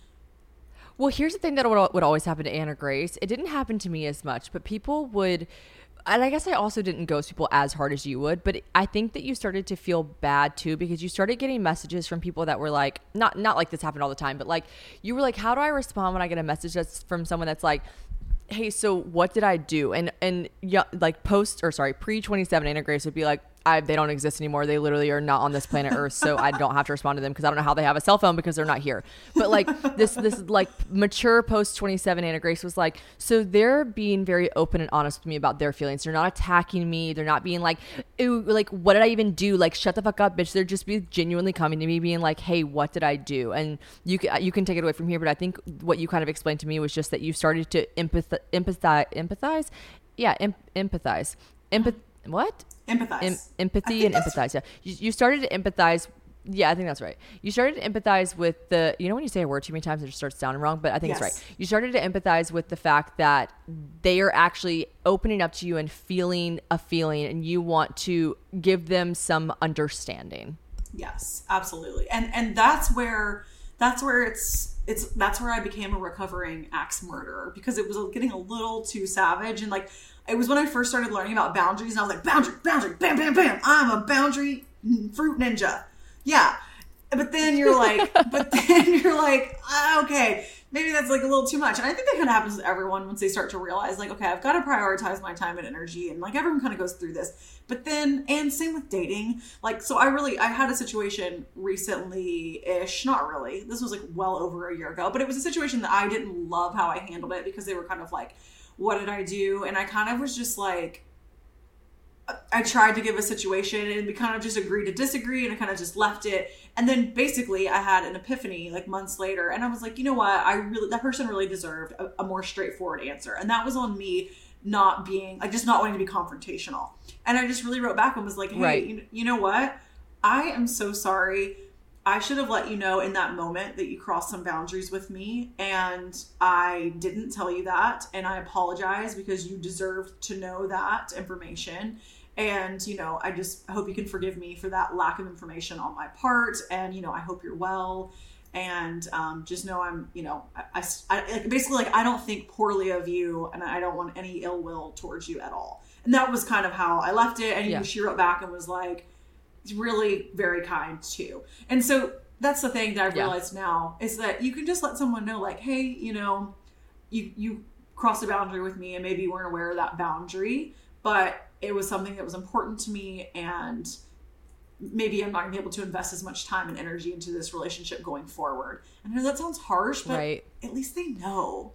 Well, here's the thing that would always happen to Anna Grace. It didn't happen to me as much, but people would, and I guess I also didn't ghost people as hard as you would, but I think that you started to feel bad too because you started getting messages from people that were like, not like this happened all the time, but like you were like, how do I respond when I get a message that's from someone that's like, hey, so what did I do? And yeah, like pre-27 Anna Grace would be like, they don't exist anymore. They literally are not on this planet Earth, so I don't have to respond to them because I don't know how they have a cell phone because they're not here. But like this like mature post 27 Anna Grace was like, so they're being very open and honest with me about their feelings. They're not attacking me. They're not being like, ooh, like what did I even do? Like shut the fuck up, bitch. They're just genuinely coming to me being like, hey, what did I do? And you can take it away from here, but I think what you kind of explained to me was just that you started to empathize. Yeah, empathize. What? Empathize. Empathy and empathize. Yeah. You started to empathize. Yeah, I think that's right. You started to empathize with when you say a word too many times, it just starts sounding wrong, but I think it's right. You started to empathize with the fact that they are actually opening up to you and feeling a feeling, and you want to give them some understanding. Yes, absolutely. And that's where I became a recovering axe murderer because it was getting a little too savage. And like, it was when I first started learning about boundaries, and I was like, boundary, bam, bam, bam. I'm a boundary fruit ninja. Yeah. But then you're like, okay, maybe that's like a little too much. And I think that kind of happens to everyone once they start to realize like, okay, I've got to prioritize my time and energy. And like everyone kind of goes through this, but then, and same with dating. Like, so I had a situation recently-ish, not really. This was like well over a year ago, but it was a situation that I didn't love how I handled it because they were kind of like, what did I do? And I kind of was just like, I tried to give a situation and we kind of just agreed to disagree, and I kind of just left it. And then basically I had an epiphany like months later, and I was like, you know what? That person really deserved a more straightforward answer. And that was on me not being, like, just not wanting to be confrontational. And I just really wrote back and was like, hey, right. You know what? I am so sorry. I should have let you know in that moment that you crossed some boundaries with me, and I didn't tell you that. And I apologize because you deserved to know that information. And, I just hope you can forgive me for that lack of information on my part. And, I hope you're well. And just know I'm, I basically, like, I don't think poorly of you, and I don't want any ill will towards you at all. And that was kind of how I left it. And she wrote back and was like, really very kind too. And so that's the thing that I've realized now is that you can just let someone know, like, hey, you know, you crossed a boundary with me and maybe you weren't aware of that boundary, but it was something that was important to me, and maybe I'm not gonna be able to invest as much time and energy into this relationship going forward. I know that sounds harsh, but at least they know.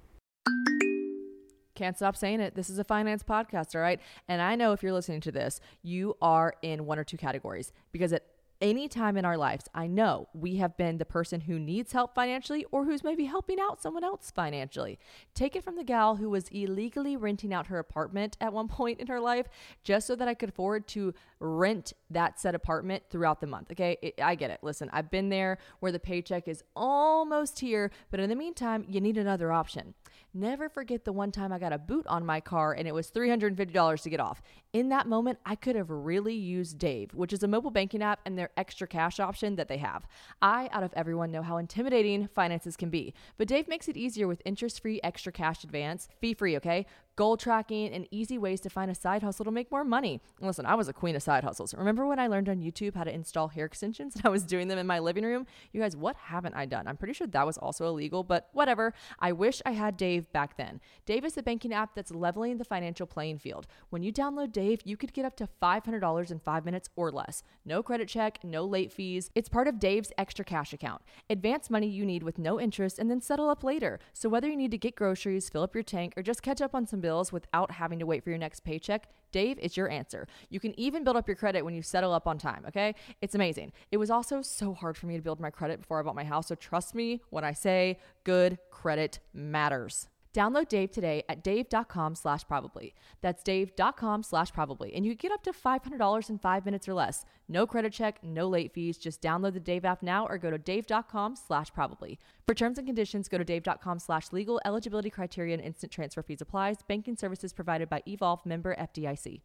Can't stop saying it. This is a finance podcast, all right? And I know if you're listening to this, you are in one or two categories, because at any time in our lives, I know we have been the person who needs help financially or who's maybe helping out someone else financially. Take it from the gal who was illegally renting out her apartment at one point in her life just so that I could afford to rent that said apartment throughout the month. Okay, I get it. Listen, I've been there where the paycheck is almost here, but in the meantime, you need another option. Never forget the one time I got a boot on my car and it was $350 to get off. In that moment, I could have really used Dave, which is a mobile banking app and their extra cash option that they have. I, out of everyone, know how intimidating finances can be, but Dave makes it easier with interest-free extra cash advance, fee-free, okay? Goal tracking, and easy ways to find a side hustle to make more money. Listen, I was a queen of side hustles. Remember when I learned on YouTube how to install hair extensions and I was doing them in my living room? You guys, what haven't I done? I'm pretty sure that was also illegal, but whatever. I wish I had Dave back then. Dave is the banking app that's leveling the financial playing field. When you download Dave, you could get up to $500 in 5 minutes or less. No credit check, no late fees. It's part of Dave's extra cash account. Advance money you need with no interest and then settle up later. So whether you need to get groceries, fill up your tank, or just catch up on some bills without having to wait for your next paycheck, Dave is your answer. You can even build up your credit when you settle up on time, okay? It's amazing. It was also so hard for me to build my credit before I bought my house, so trust me when I say good credit matters. Download Dave today at dave.com/probably. That's dave.com/probably. And you get up to $500 in 5 minutes or less. No credit check, no late fees. Just download the Dave app now or go to dave.com/probably. For terms and conditions, go to dave.com/legal. Eligibility criteria and instant transfer fees applies. Banking services provided by Evolve, member FDIC.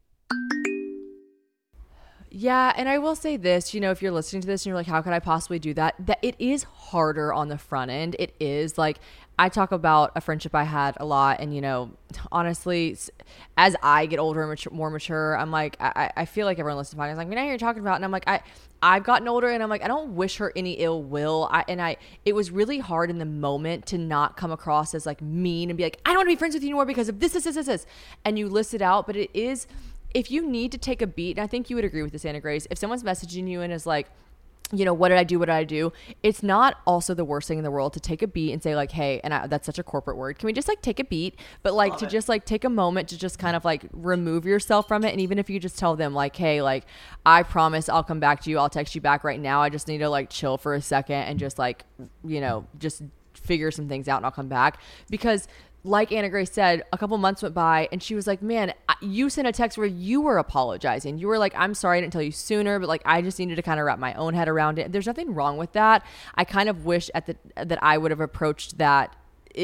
Yeah, and I will say this, you know, if you're listening to this and you're like, how could I possibly do that? That it is harder on the front end. It is like, I talk about a friendship I had a lot, and, you know, honestly, as I get older and more mature, I'm like, I feel like everyone listening to podcasts, like, I know you're talking about, and I'm like, I've gotten older, and I'm like, I don't wish her any ill will. It was really hard in the moment to not come across as like mean and be like, I don't want to be friends with you anymore because of this, and you list it out, but it is, if you need to take a beat, and I think you would agree with this, Anna Grace, if someone's messaging you and is like, you know, what did I do? It's not also the worst thing in the world to take a beat and say like, hey, and that's such a corporate word. Can we just like take a beat? But like to just like take a moment to just kind of like remove yourself from it. And even if you just tell them like, hey, like, I promise I'll come back to you. I'll text you back right now. I just need to like chill for a second and just like, you know, just figure some things out and I'll come back. Because like Anna Grace said, a couple months went by and she was like, man, you sent a text where you were apologizing. You were like, I'm sorry I didn't tell you sooner, but like, I just needed to kind of wrap my own head around it. There's nothing wrong with that. I kind of wish that I would have approached that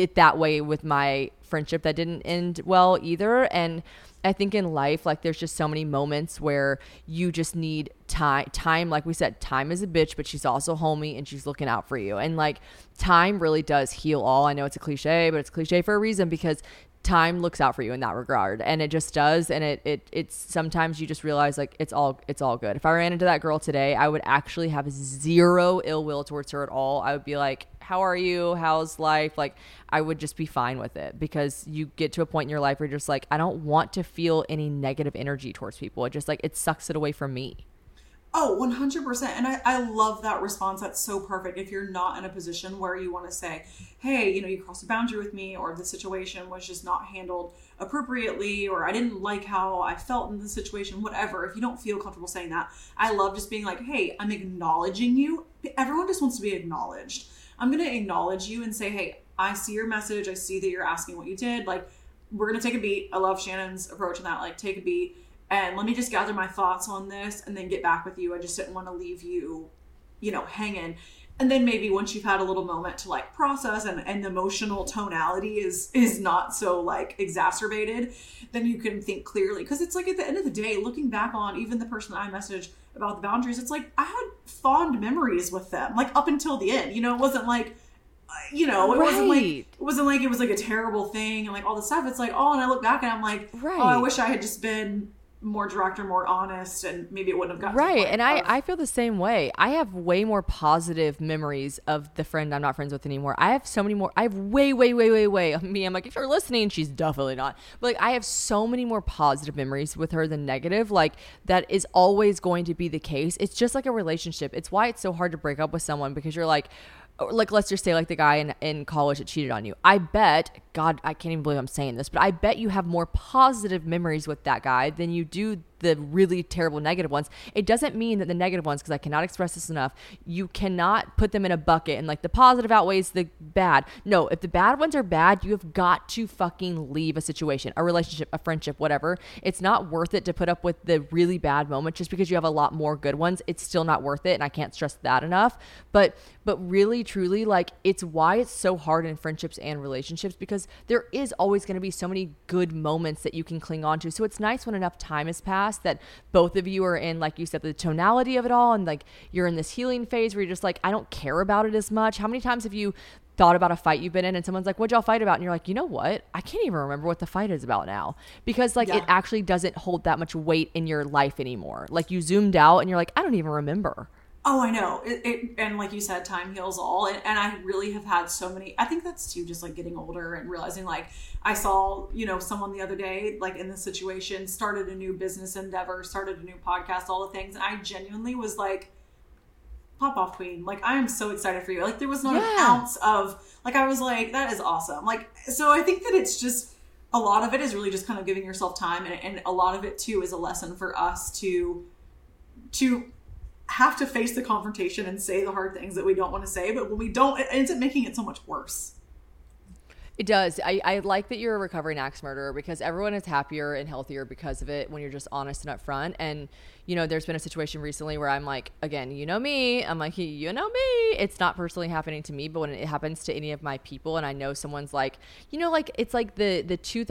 way with my friendship that didn't end well either. And I think in life, like there's just so many moments where you just need time. Like we said, time is a bitch, but she's also homie and she's looking out for you. And like time really does heal all. I know it's a cliche, but it's a cliche for a reason because time looks out for you in that regard. And it just does. And it's sometimes you just realize like it's all good. If I ran into that girl today, I would actually have zero ill will towards her at all. I would be like, how are you? How's life? Like I would just be fine with it because you get to a point in your life where you're just like, I don't want to feel any negative energy towards people. It just like, it sucks it away from me. Oh, 100%. And I love that response. That's so perfect. If you're not in a position where you want to say, hey, you know, you crossed a boundary with me, or the situation was just not handled appropriately, or I didn't like how I felt in the situation, whatever. If you don't feel comfortable saying that, I love just being like, hey, I'm acknowledging you. Everyone just wants to be acknowledged. I'm going to acknowledge you and say, hey, I see your message. I see that you're asking what you did. Like, we're going to take a beat. I love Shannon's approach in that. Like, take a beat. And let me just gather my thoughts on this and then get back with you. I just didn't want to leave you, you know, hanging. And then maybe once you've had a little moment to like process and the emotional tonality is not so like exacerbated, then you can think clearly. Because it's like at the end of the day, looking back on even the person that I messaged about the boundaries, it's like I had fond memories with them, like up until the end. You know, it wasn't like, you know, it wasn't like it was like a terrible thing and like all this stuff. It's like, oh, and I look back and I'm like, oh, I wish I had just been more direct or more honest, and maybe it wouldn't have gotten to the Right. point And of- I feel the same way. I have way more positive memories of the friend I'm not friends with anymore. I have so many more. I have way of me. I'm like, if you're listening, she's definitely not. But like, I have so many more positive memories with her than negative. Like, that is always going to be the case. It's just like a relationship. It's why it's so hard to break up with someone, because you're like, let's just say like the guy in college that cheated on you. I bet, God, I can't even believe I'm saying this, but I bet you have more positive memories with that guy than you do the really terrible negative ones. It doesn't mean that the negative ones, because I cannot express this enough, you cannot put them in a bucket and like the positive outweighs the bad. No, if the bad ones are bad, you have got to fucking leave a situation, a relationship, a friendship, whatever. It's not worth it to put up with the really bad moment just because you have a lot more good ones. It's still not worth it, and I can't stress that enough. But really, truly, like, it's why it's so hard in friendships and relationships, because there is always going to be so many good moments that you can cling on to. So it's nice when enough time has passed that both of you are in, like you said, the tonality of it all, and like you're in this healing phase where you're just like, I don't care about it as much. How many times have you thought about a fight you've been in and someone's like, what'd y'all fight about? And you're like, you know what? I can't even remember what the fight is about now, because like it actually doesn't hold that much weight in your life anymore. Like, you zoomed out and you're like, I don't even remember. Oh, I know. And like you said, time heals all. And I really have had so many, I think that's too, just like getting older and realizing, like, I saw, someone the other day, like in this situation, started a new business endeavor, started a new podcast, all the things. And I genuinely was like, pop off queen. Like, I am so excited for you. Like, there was not an ounce of, like, I was like, that is awesome. Like, so I think that it's just, a lot of it is really just kind of giving yourself time. And a lot of it too is a lesson for us to have to face the confrontation and say the hard things that we don't want to say, but when we don't, it ends up making it so much worse. It does. I like that you're a recovering axe murderer, because everyone is happier and healthier because of it when you're just honest and upfront. And, there's been a situation recently where I'm like, again, me. I'm like, you know me. It's not personally happening to me, but when it happens to any of my people and I know someone's like, like, it's like the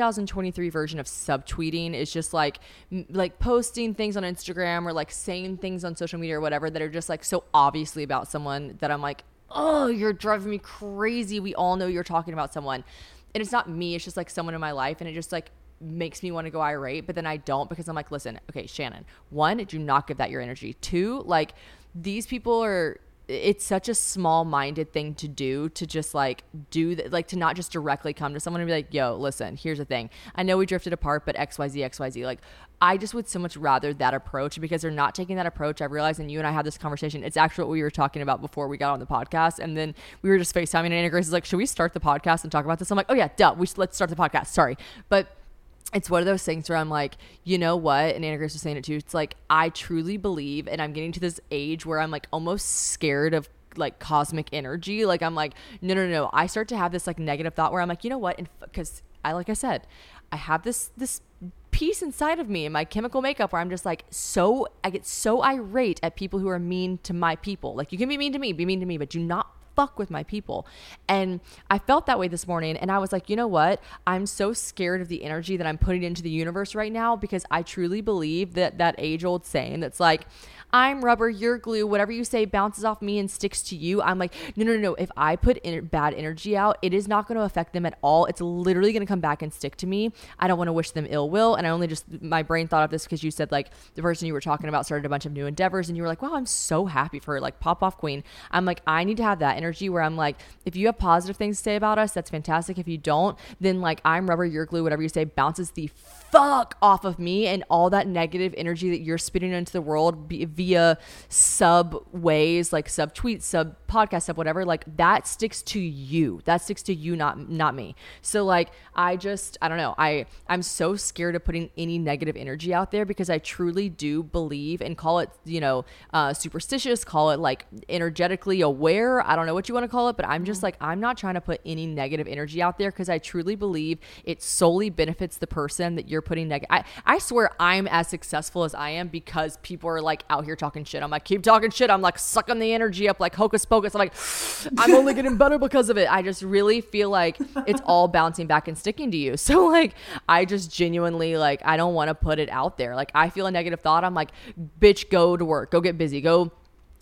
2023 version of subtweeting is just like posting things on Instagram or like saying things on social media or whatever that are just like so obviously about someone that I'm like, oh, you're driving me crazy. We all know you're talking about someone. And it's not me. It's just like someone in my life. And it just like makes me want to go irate. But then I don't, because I'm like, listen, okay, Shannon, 1, do not give that your energy. 2, like, these people are, it's such a small-minded thing to do, to just like do that, like to not just directly come to someone and be like, yo, listen, here's the thing. I know we drifted apart, but XYZ. Like, I just would so much rather that approach, because they're not taking that approach. I realized, and you and I had this conversation, it's actually what we were talking about before we got on the podcast. And then we were just FaceTiming, and Anna Grace is like, should we start the podcast and talk about this? I'm like, oh yeah, duh, let's start the podcast. Sorry. But it's one of those things where I'm like, you know what? And Anna Grace was saying it too. It's like, I truly believe, and I'm getting to this age where I'm like almost scared of like cosmic energy. Like, I'm like, no. I start to have this like negative thought where I'm like, you know what? And because like I said, I have this piece inside of me in my chemical makeup where I'm just like, I get so irate at people who are mean to my people. Like, you can be mean to me, but do not fuck with my people. And I felt that way this morning, and I was like, you know what? I'm so scared of the energy that I'm putting into the universe right now, because I truly believe that age-old saying that's like, I'm rubber, you're glue, whatever you say bounces off me and sticks to you. I'm like, no. If I put bad energy out, it is not going to affect them at all. It's literally going to come back and stick to me. I don't want to wish them ill will. And I only my brain thought of this because you said like the person you were talking about started a bunch of new endeavors, and you were like, wow, I'm so happy for her. Like, pop off queen. I'm like, I need to have that energy where I'm like, if you have positive things to say about us, that's fantastic. If you don't, then like, I'm rubber, you're glue, whatever you say bounces the fuck off of me, and all that negative energy that you're spitting into the world via sub ways, like sub tweets, sub podcast, sub whatever, like that sticks to you. That sticks to you, not me. So like, I don't know. I'm so scared of putting any negative energy out there, because I truly do believe, and call it, superstitious, call it like energetically aware. I don't know what you want to call it, but I'm just like, I'm not trying to put any negative energy out there, because I truly believe it solely benefits the person that you're putting negative. I swear I'm as successful as I am because people are like out here talking shit. I'm like, keep talking shit. I'm like sucking the energy up like hocus pocus. I'm like, I'm only getting better because of it. I just really feel like it's all bouncing back and sticking to you. So like, I just genuinely like, I don't want to put it out there. Like, I feel a negative thought, I'm like, bitch, go to work, go get busy, go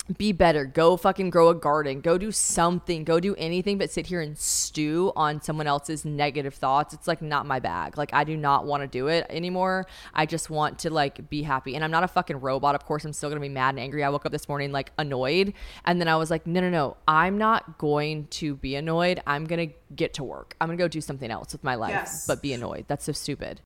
be better. Go fucking grow a garden. Go do something. Go do anything but sit here and stew on someone else's negative thoughts. It's like not my bag. Like I do not want to do it anymore. I just want to like be happy. And I'm not a fucking robot. Of course, I'm still going to be mad and angry. I woke up this morning like annoyed. And then I was like, no. I'm not going to be annoyed. I'm going to get to work. I'm going to go do something else with my life, but be annoyed. That's so stupid.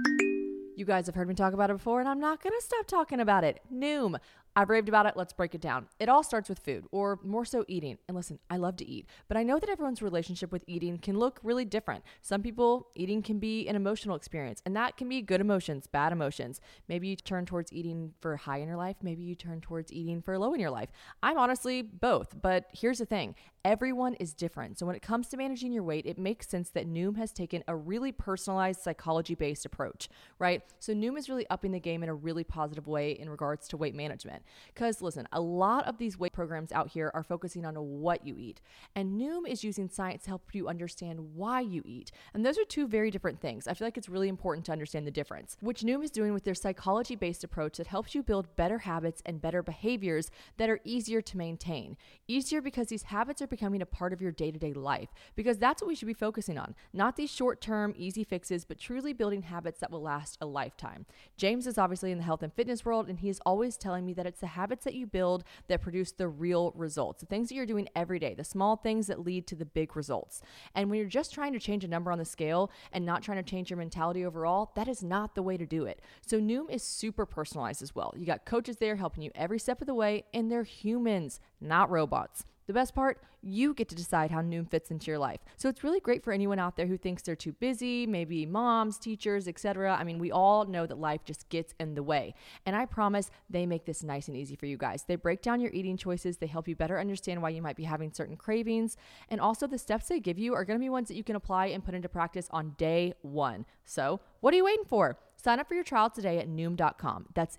You guys have heard me talk about it before, and I'm not going to stop talking about it. Noom. I've raved about it. Let's break it down. It all starts with food, or more so eating. And listen, I love to eat, but I know that everyone's relationship with eating can look really different. Some people, eating can be an emotional experience, and that can be good emotions, bad emotions. Maybe you turn towards eating for high in your life. Maybe you turn towards eating for low in your life. I'm honestly both, but here's the thing. Everyone is different. So when it comes to managing your weight, it makes sense that Noom has taken a really personalized psychology-based approach, right? So Noom is really upping the game in a really positive way in regards to weight management. Because listen, a lot of these weight programs out here are focusing on what you eat. And Noom is using science to help you understand why you eat. And those are two very different things. I feel like it's really important to understand the difference, which Noom is doing with their psychology-based approach that helps you build better habits and better behaviors that are easier to maintain. Easier because these habits are becoming a part of your day-to-day life, because that's what we should be focusing on. Not these short-term easy fixes, but truly building habits that will last a lifetime. James is obviously in the health and fitness world, and he is always telling me that it's the habits that you build that produce the real results, the things that you're doing every day, the small things that lead to the big results. And when you're just trying to change a number on the scale and not trying to change your mentality overall, that is not the way to do it. So Noom is super personalized as well. You got coaches there helping you every step of the way, and they're humans, not robots. The best part, you get to decide how Noom fits into your life. So it's really great for anyone out there who thinks they're too busy, maybe moms, teachers, etc. I mean, we all know that life just gets in the way. And I promise they make this nice and easy for you guys. They break down your eating choices. They help you better understand why you might be having certain cravings. And also the steps they give you are going to be ones that you can apply and put into practice on day one. So what are you waiting for? Sign up for your trial today at Noom.com. That's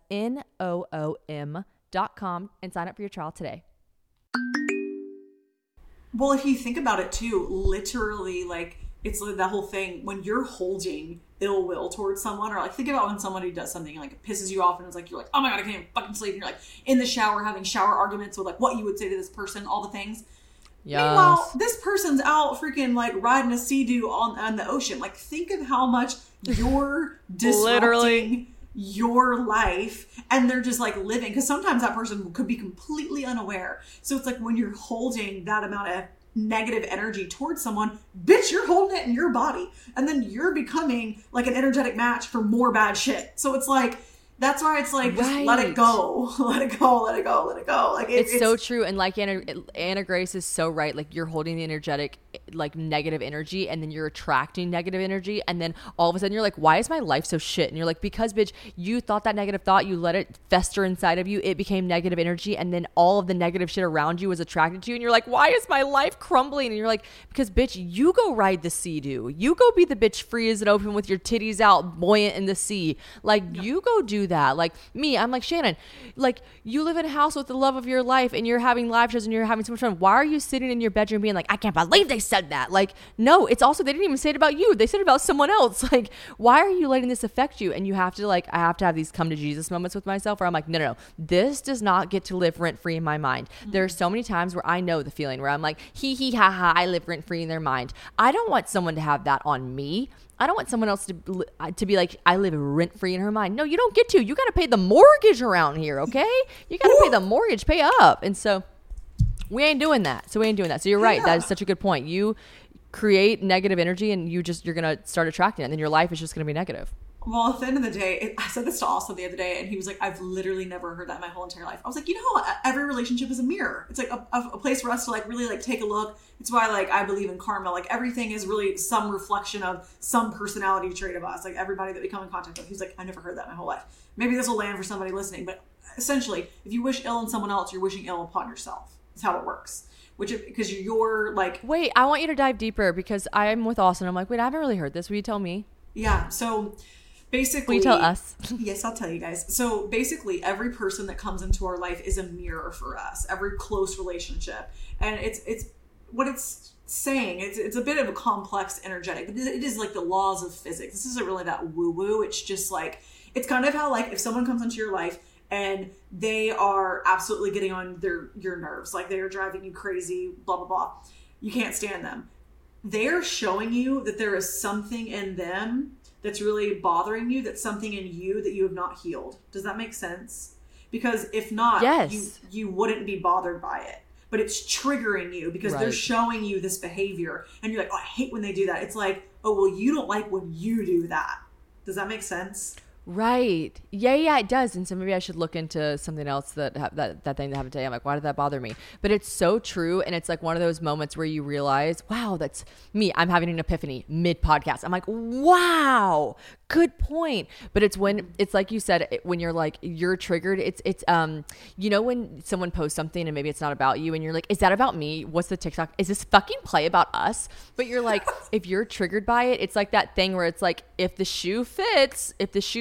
Noom.com, and sign up for your trial today. Well, if you think about it too, literally, like, it's like that whole thing when you're holding ill will towards someone, or like think about when somebody does something like it pisses you off and it's like, you're like, oh my God, I can't even fucking sleep. And you're like in the shower having shower arguments with like what you would say to this person, all the things. Yes. Meanwhile, this person's out freaking like riding a Sea-Doo on the ocean. Like think of how much you're disrupting your life, and they're just like living, because sometimes that person could be completely unaware. So it's like when you're holding that amount of negative energy towards someone, bitch, you're holding it in your body, and then you're becoming like an energetic match for more bad shit. So it's like, that's why it's like, just let it go, let it go, let it go, let it go. Like it's so true. And like Anna Grace is so right. Like you're holding the energetic, like negative energy, and then you're attracting negative energy. And then all of a sudden you're like, why is my life so shit? And you're like, because bitch, you thought that negative thought, you let it fester inside of you. It became negative energy. And then all of the negative shit around you was attracted to you. And you're like, why is my life crumbling? And you're like, because bitch, you go ride the Sea-Doo. You go be the bitch free as an open with your titties out buoyant in the sea. Like you go do that. Like me, I'm like, Shannon, like you live in a house with the love of your life and you're having live shows and you're having so much fun. Why are you sitting in your bedroom being like, I can't believe they said that? Like, no, it's also, they didn't even say it about you. They said it about someone else. Like, why are you letting this affect you? And you have to like, I have to have these come to Jesus moments with myself where I'm like, no, this does not get to live rent free in my mind. Mm-hmm. There are so many times where I know the feeling where I'm like, hee ha ha, I live rent free in their mind. I don't want someone to have that on me. I don't want someone else to be like, I live rent free in her mind. No, you don't get to. You got to pay the mortgage around here, okay? You got to pay the mortgage, pay up. And so we ain't doing that. So you're right. Yeah. That is such a good point. You create negative energy and you're going to start attracting it. And then your life is just going to be negative. Well, at the end of the day, I said this to Austin the other day, and he was like, I've literally never heard that in my whole entire life. I was like, you know how every relationship is a mirror. It's like a place for us to like really like take a look. It's why like I believe in karma. Like everything is really some reflection of some personality trait of us. Like everybody that we come in contact with. He's like, I never heard that in my whole life. Maybe this will land for somebody listening, but essentially, if you wish ill on someone else, you're wishing ill upon yourself. That's how it works. Because you're like... Wait, I want you to dive deeper because I'm with Austin. I'm like, wait, I haven't really heard this. Will you tell me? Yeah, so... Basically, will you tell us? Yes, I'll tell you guys. So basically, every person that comes into our life is a mirror for us. Every close relationship, and it's what it's saying. It's a bit of a complex energetic, but it is like the laws of physics. This isn't really that woo woo. It's just like it's kind of how like if someone comes into your life and they are absolutely getting on your nerves. Like, they are driving you crazy, blah, blah, blah. You can't stand them. They're showing you that there is something in them that's really bothering you, that's something in you that you have not healed. Does that make sense? Because if not, yes, you wouldn't be bothered by it. But it's triggering you because they're showing you this behavior. And you're like, oh, I hate when they do that. It's like, oh, well, you don't like when you do that. Does that make sense? Right. Yeah, it does. And so maybe I should look into something else that thing that happened today. I'm like, why did that bother me? But it's so true. And it's like one of those moments where you realize, wow, that's me. I'm having an epiphany mid podcast. I'm like, wow, good point. But it's when, it's like you said, when you're like, you're triggered, it's you know, when someone posts something and maybe it's not about you and you're like, is that about me? What's the TikTok? Is this fucking play about us? But you're like, if you're triggered by it, it's like that thing where it's like, if the shoe fits,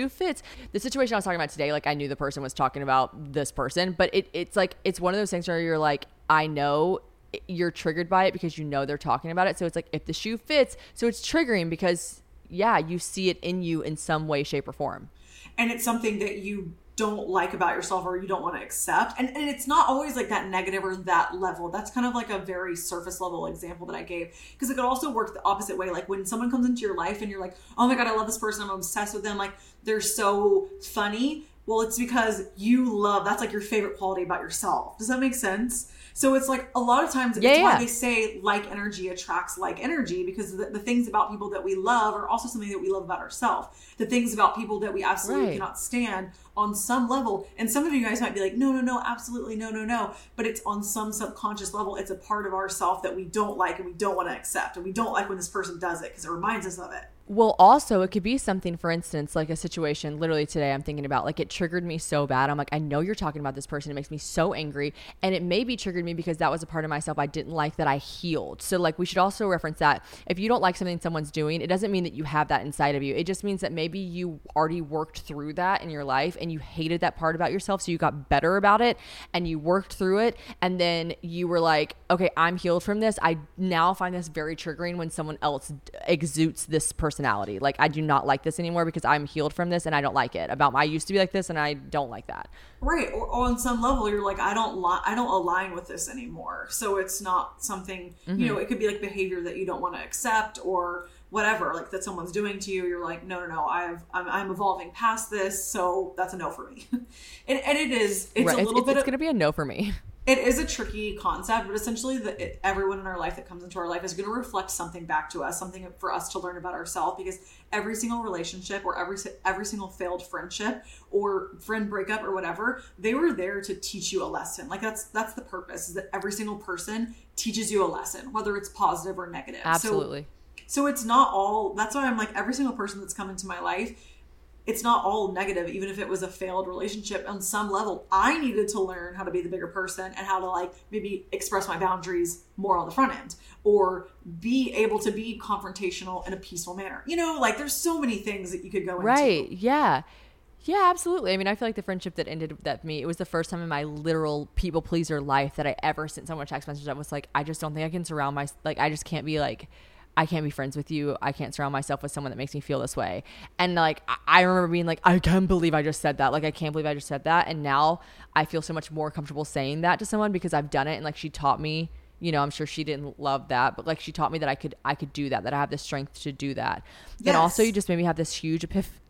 the situation I was talking about today, like I knew the person was talking about this person, but it's like, it's one of those things where you're like, I know you're triggered by it because you know they're talking about it. So it's like, if the shoe fits, so it's triggering because you see it in you in some way, shape, or form. And it's something that you don't like about yourself or you don't want to accept. And it's not always like that negative or that level. That's kind of like a very surface level example that I gave, because it could also work the opposite way. Like when someone comes into your life and you're like, oh my God, I love this person, I'm obsessed with them, like they're so funny. Well, it's because that's like your favorite quality about yourself. Does that make sense? So it's like a lot of times it's why they say like energy attracts like energy, because the things about people that we love are also something that we love about ourselves. The things about people that we absolutely cannot stand on some level. And some of you guys might be like, no, absolutely no. But it's on some subconscious level. It's a part of ourself that we don't like and we don't want to accept. And we don't like when this person does it because it reminds us of it. Well, also, it could be something, for instance, like a situation literally today I'm thinking about, like it triggered me so bad. I'm like, I know you're talking about this person. It makes me so angry. And it maybe triggered me because that was a part of myself I didn't like that I healed. So like we should also reference that if you don't like something someone's doing, it doesn't mean that you have that inside of you. It just means that maybe you already worked through that in your life and you hated that part about yourself. So you got better about it and you worked through it. And then you were like, okay, I'm healed from this. I now find this very triggering when someone else exudes this personality. Like I do not like this anymore because I'm healed from this and I don't like it. I used to be like this and I don't like that. Right. Or on some level you're like, I don't align with this anymore. So it's not something, it could be like behavior that you don't want to accept or whatever, like that someone's doing to you. You're like, no, I'm evolving past this. So that's a no for me. and it's right. It's going to be a no for me. It is a tricky concept, but essentially everyone in our life that comes into our life is going to reflect something back to us, something for us to learn about ourselves, because every single relationship or every single failed friendship or friend breakup or whatever, they were there to teach you a lesson. Like that's the purpose, is that every single person teaches you a lesson, whether it's positive or negative. Absolutely. So it's not all, that's why I'm like, every single person that's come into my life, it's not all negative. Even if it was a failed relationship, on some level, I needed to learn how to be the bigger person and how to like maybe express my boundaries more on the front end or be able to be confrontational in a peaceful manner. Like there's so many things that you could go into. Right. Yeah. Yeah, absolutely. I mean, I feel like the friendship that ended with me, it was the first time in my literal people pleaser life that I ever sent someone a text message that was like, I just don't think I can surround I just can't be like, I can't be friends with you. I can't surround myself with someone that makes me feel this way. And like, I remember being like, I can't believe I just said that. Like, I can't believe I just said that. And now I feel so much more comfortable saying that to someone because I've done it. And like, she taught me, I'm sure she didn't love that, but like she taught me that I could do that I have the strength to do that. Yes. And also you just made me have this huge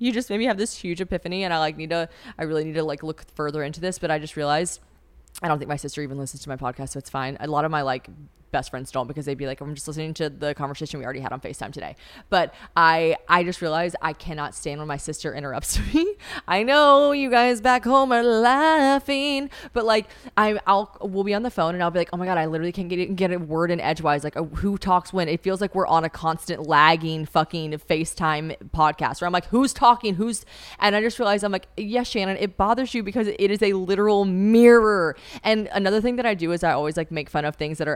epiphany. And I really need to like look further into this, but I just realized I don't think my sister even listens to my podcast. So it's fine. A lot of my like best friends don't, because they'd be like, I'm just listening to the conversation we already had on FaceTime today. But I just realized I cannot stand when my sister interrupts me. I know you guys back home are laughing, but like we'll be on the phone and I'll be like, oh my God, I literally can't get a word in edgewise. Like who talks when? It feels like we're on a constant lagging fucking FaceTime podcast where I'm like, who's talking? And I just realized I'm like, yes, Shannon, it bothers you because it is a literal mirror. And another thing that I do is I always like make fun of things that are actually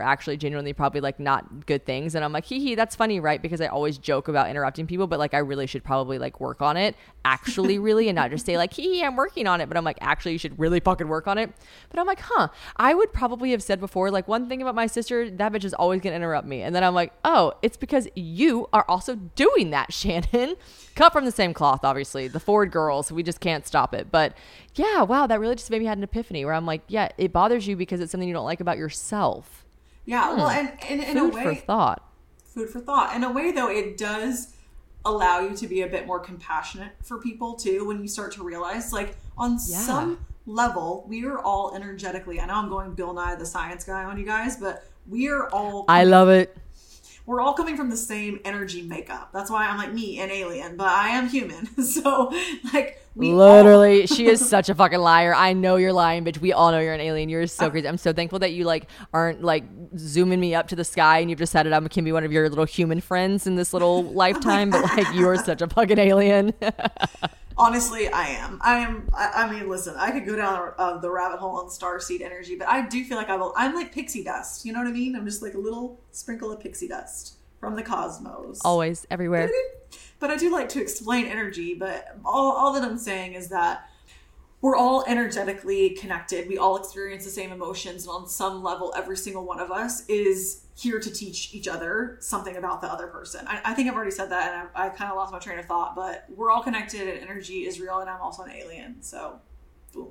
genuinely probably like not good things. And I'm like, hee, that's funny, right? Because I always joke about interrupting people, but like I really should probably like work on it actually really, and not just say like, hee, I'm working on it. But I'm like, actually, you should really fucking work on it. But I'm like, I would probably have said before, like, one thing about my sister, that bitch is always gonna interrupt me. And then I'm like, oh, it's because you are also doing that, Shannon. Cut from the same cloth, obviously. The Ford girls, we just can't stop it. But yeah, wow, that really just made me had an epiphany where I'm like, yeah, it bothers you because it's something you don't like about yourself. Yeah, well, and in a way, food for thought. Food for thought. In a way, though, it does allow you to be a bit more compassionate for people too, when you start to realize, like, on some level, we are all energetically, I know I'm going Bill Nye the Science Guy on you guys, but we are all, I love it. We're all coming from the same energy makeup. That's why I'm like me, an alien, but I am human. So like, we literally all... she is such a fucking liar. I know you're lying, bitch. We all know you're an alien. You're so crazy. I'm so thankful that you like aren't like zooming me up to the sky and you've decided I can be one of your little human friends in this little lifetime. But like, you are such a fucking alien. Honestly, I am. I mean, listen, I could go down the rabbit hole on starseed energy, but I do feel like I'm like pixie dust. You know what I mean? I'm just like a little sprinkle of pixie dust from the cosmos. Always, everywhere. But I do like to explain energy, but all that I'm saying is that we're all energetically connected. We all experience the same emotions. And on some level, every single one of us is here to teach each other something about the other person. I think I've already said that, and I kind of lost my train of thought, but we're all connected and energy is real, and I'm also an alien. So, boom.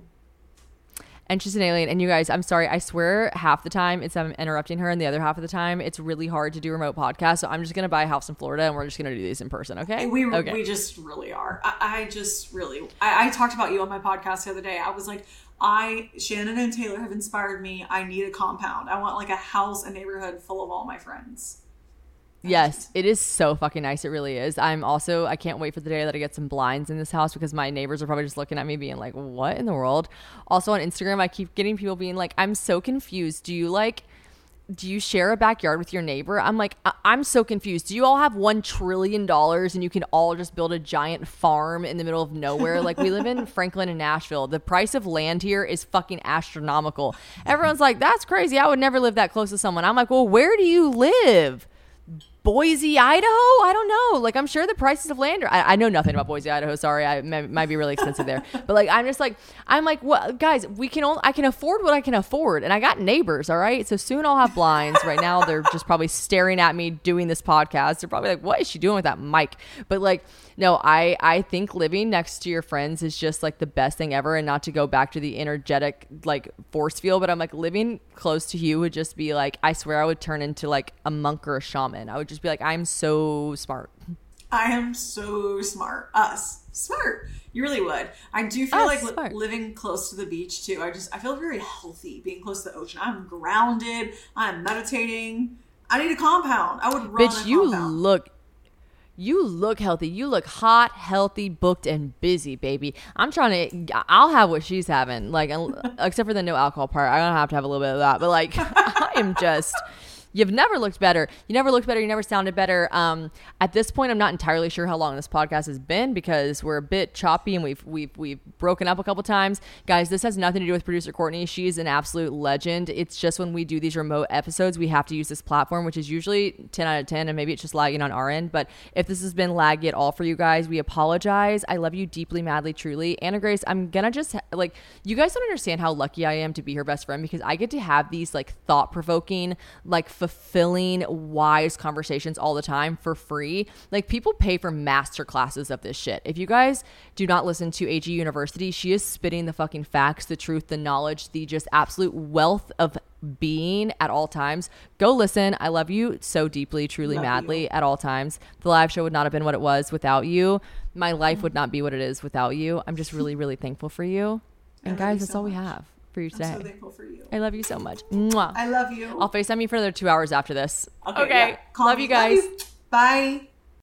And she's an alien. And you guys, I'm sorry. I swear half the time it's I'm interrupting her, and the other half of the time it's really hard to do remote podcasts. So I'm just going to buy a house in Florida and we're just going to do these in person. Okay. We just really are. I talked about you on my podcast the other day. I was like, Shannon and Taylor have inspired me. I need a compound. I want like a house, a neighborhood full of all my friends. Yes, it is so fucking nice. It really is. I can't wait for the day that I get some blinds in this house because my neighbors are probably just looking at me being like, what in the world? Also on Instagram, I keep getting people being like, I'm so confused. Do you share a backyard with your neighbor? I'm like, I'm so confused. Do you all have $1 trillion and you can all just build a giant farm in the middle of nowhere? Like, we live in Franklin and Nashville. The price of land here is fucking astronomical. Everyone's like, that's crazy. I would never live that close to someone. I'm like, well, where do you live? Boise, Idaho? I don't know. Like, I'm sure the prices of land are, I know nothing about Boise, Idaho. Sorry. Might be really expensive there. But like, I'm like, well, guys, I can afford what I can afford. And I got neighbors. All right. So soon I'll have blinds. Right now, they're just probably staring at me doing this podcast. They're probably like, what is she doing with that mic? But like, no, I think living next to your friends is just like the best thing ever. And not to go back to the energetic like force field, but I'm like, living close to you would just be like, I swear I would turn into like a monk or a shaman. I would just be like, I'm so smart. I am so smart. Smart. You really would. I do feel like living close to the beach too. I feel very healthy being close to the ocean. I'm grounded. I'm meditating. I need a compound. I would run a compound. You look healthy. You look hot, healthy, booked, and busy, baby. I'll have what she's having. Like, except for the no alcohol part. I don't have to have a little bit of that. But like, I am just... You've never looked better. You never looked better. You never sounded better. At this point, I'm not entirely sure how long this podcast has been because we're a bit choppy and we've broken up a couple times. Guys, this has nothing to do with producer Courtney. She's an absolute legend. It's just when we do these remote episodes, we have to use this platform, which is usually 10 out of 10, and maybe it's just lagging on our end. But if this has been laggy at all for you guys, we apologize. I love you deeply, madly, truly. Anna Grace, I'm gonna just like, you guys don't understand how lucky I am to be her best friend because I get to have these like thought-provoking, like fulfilling, wise conversations all the time for free. Like, people pay for master classes of this shit. If you guys do not listen to AG University, she is spitting the fucking facts, the truth, the knowledge, the just absolute wealth of being at all times. Go listen. I love you so deeply, truly, madly at all times. The live show would not have been what it was without you. My life would not be what it is without you. I'm just really, really thankful for you. And guys, that's all we have for you today. I'm so thankful for you. I love you so much. Mwah. I love you. I'll FaceTime you for another 2 hours after this. Okay. Yeah. Love you guys. Bye.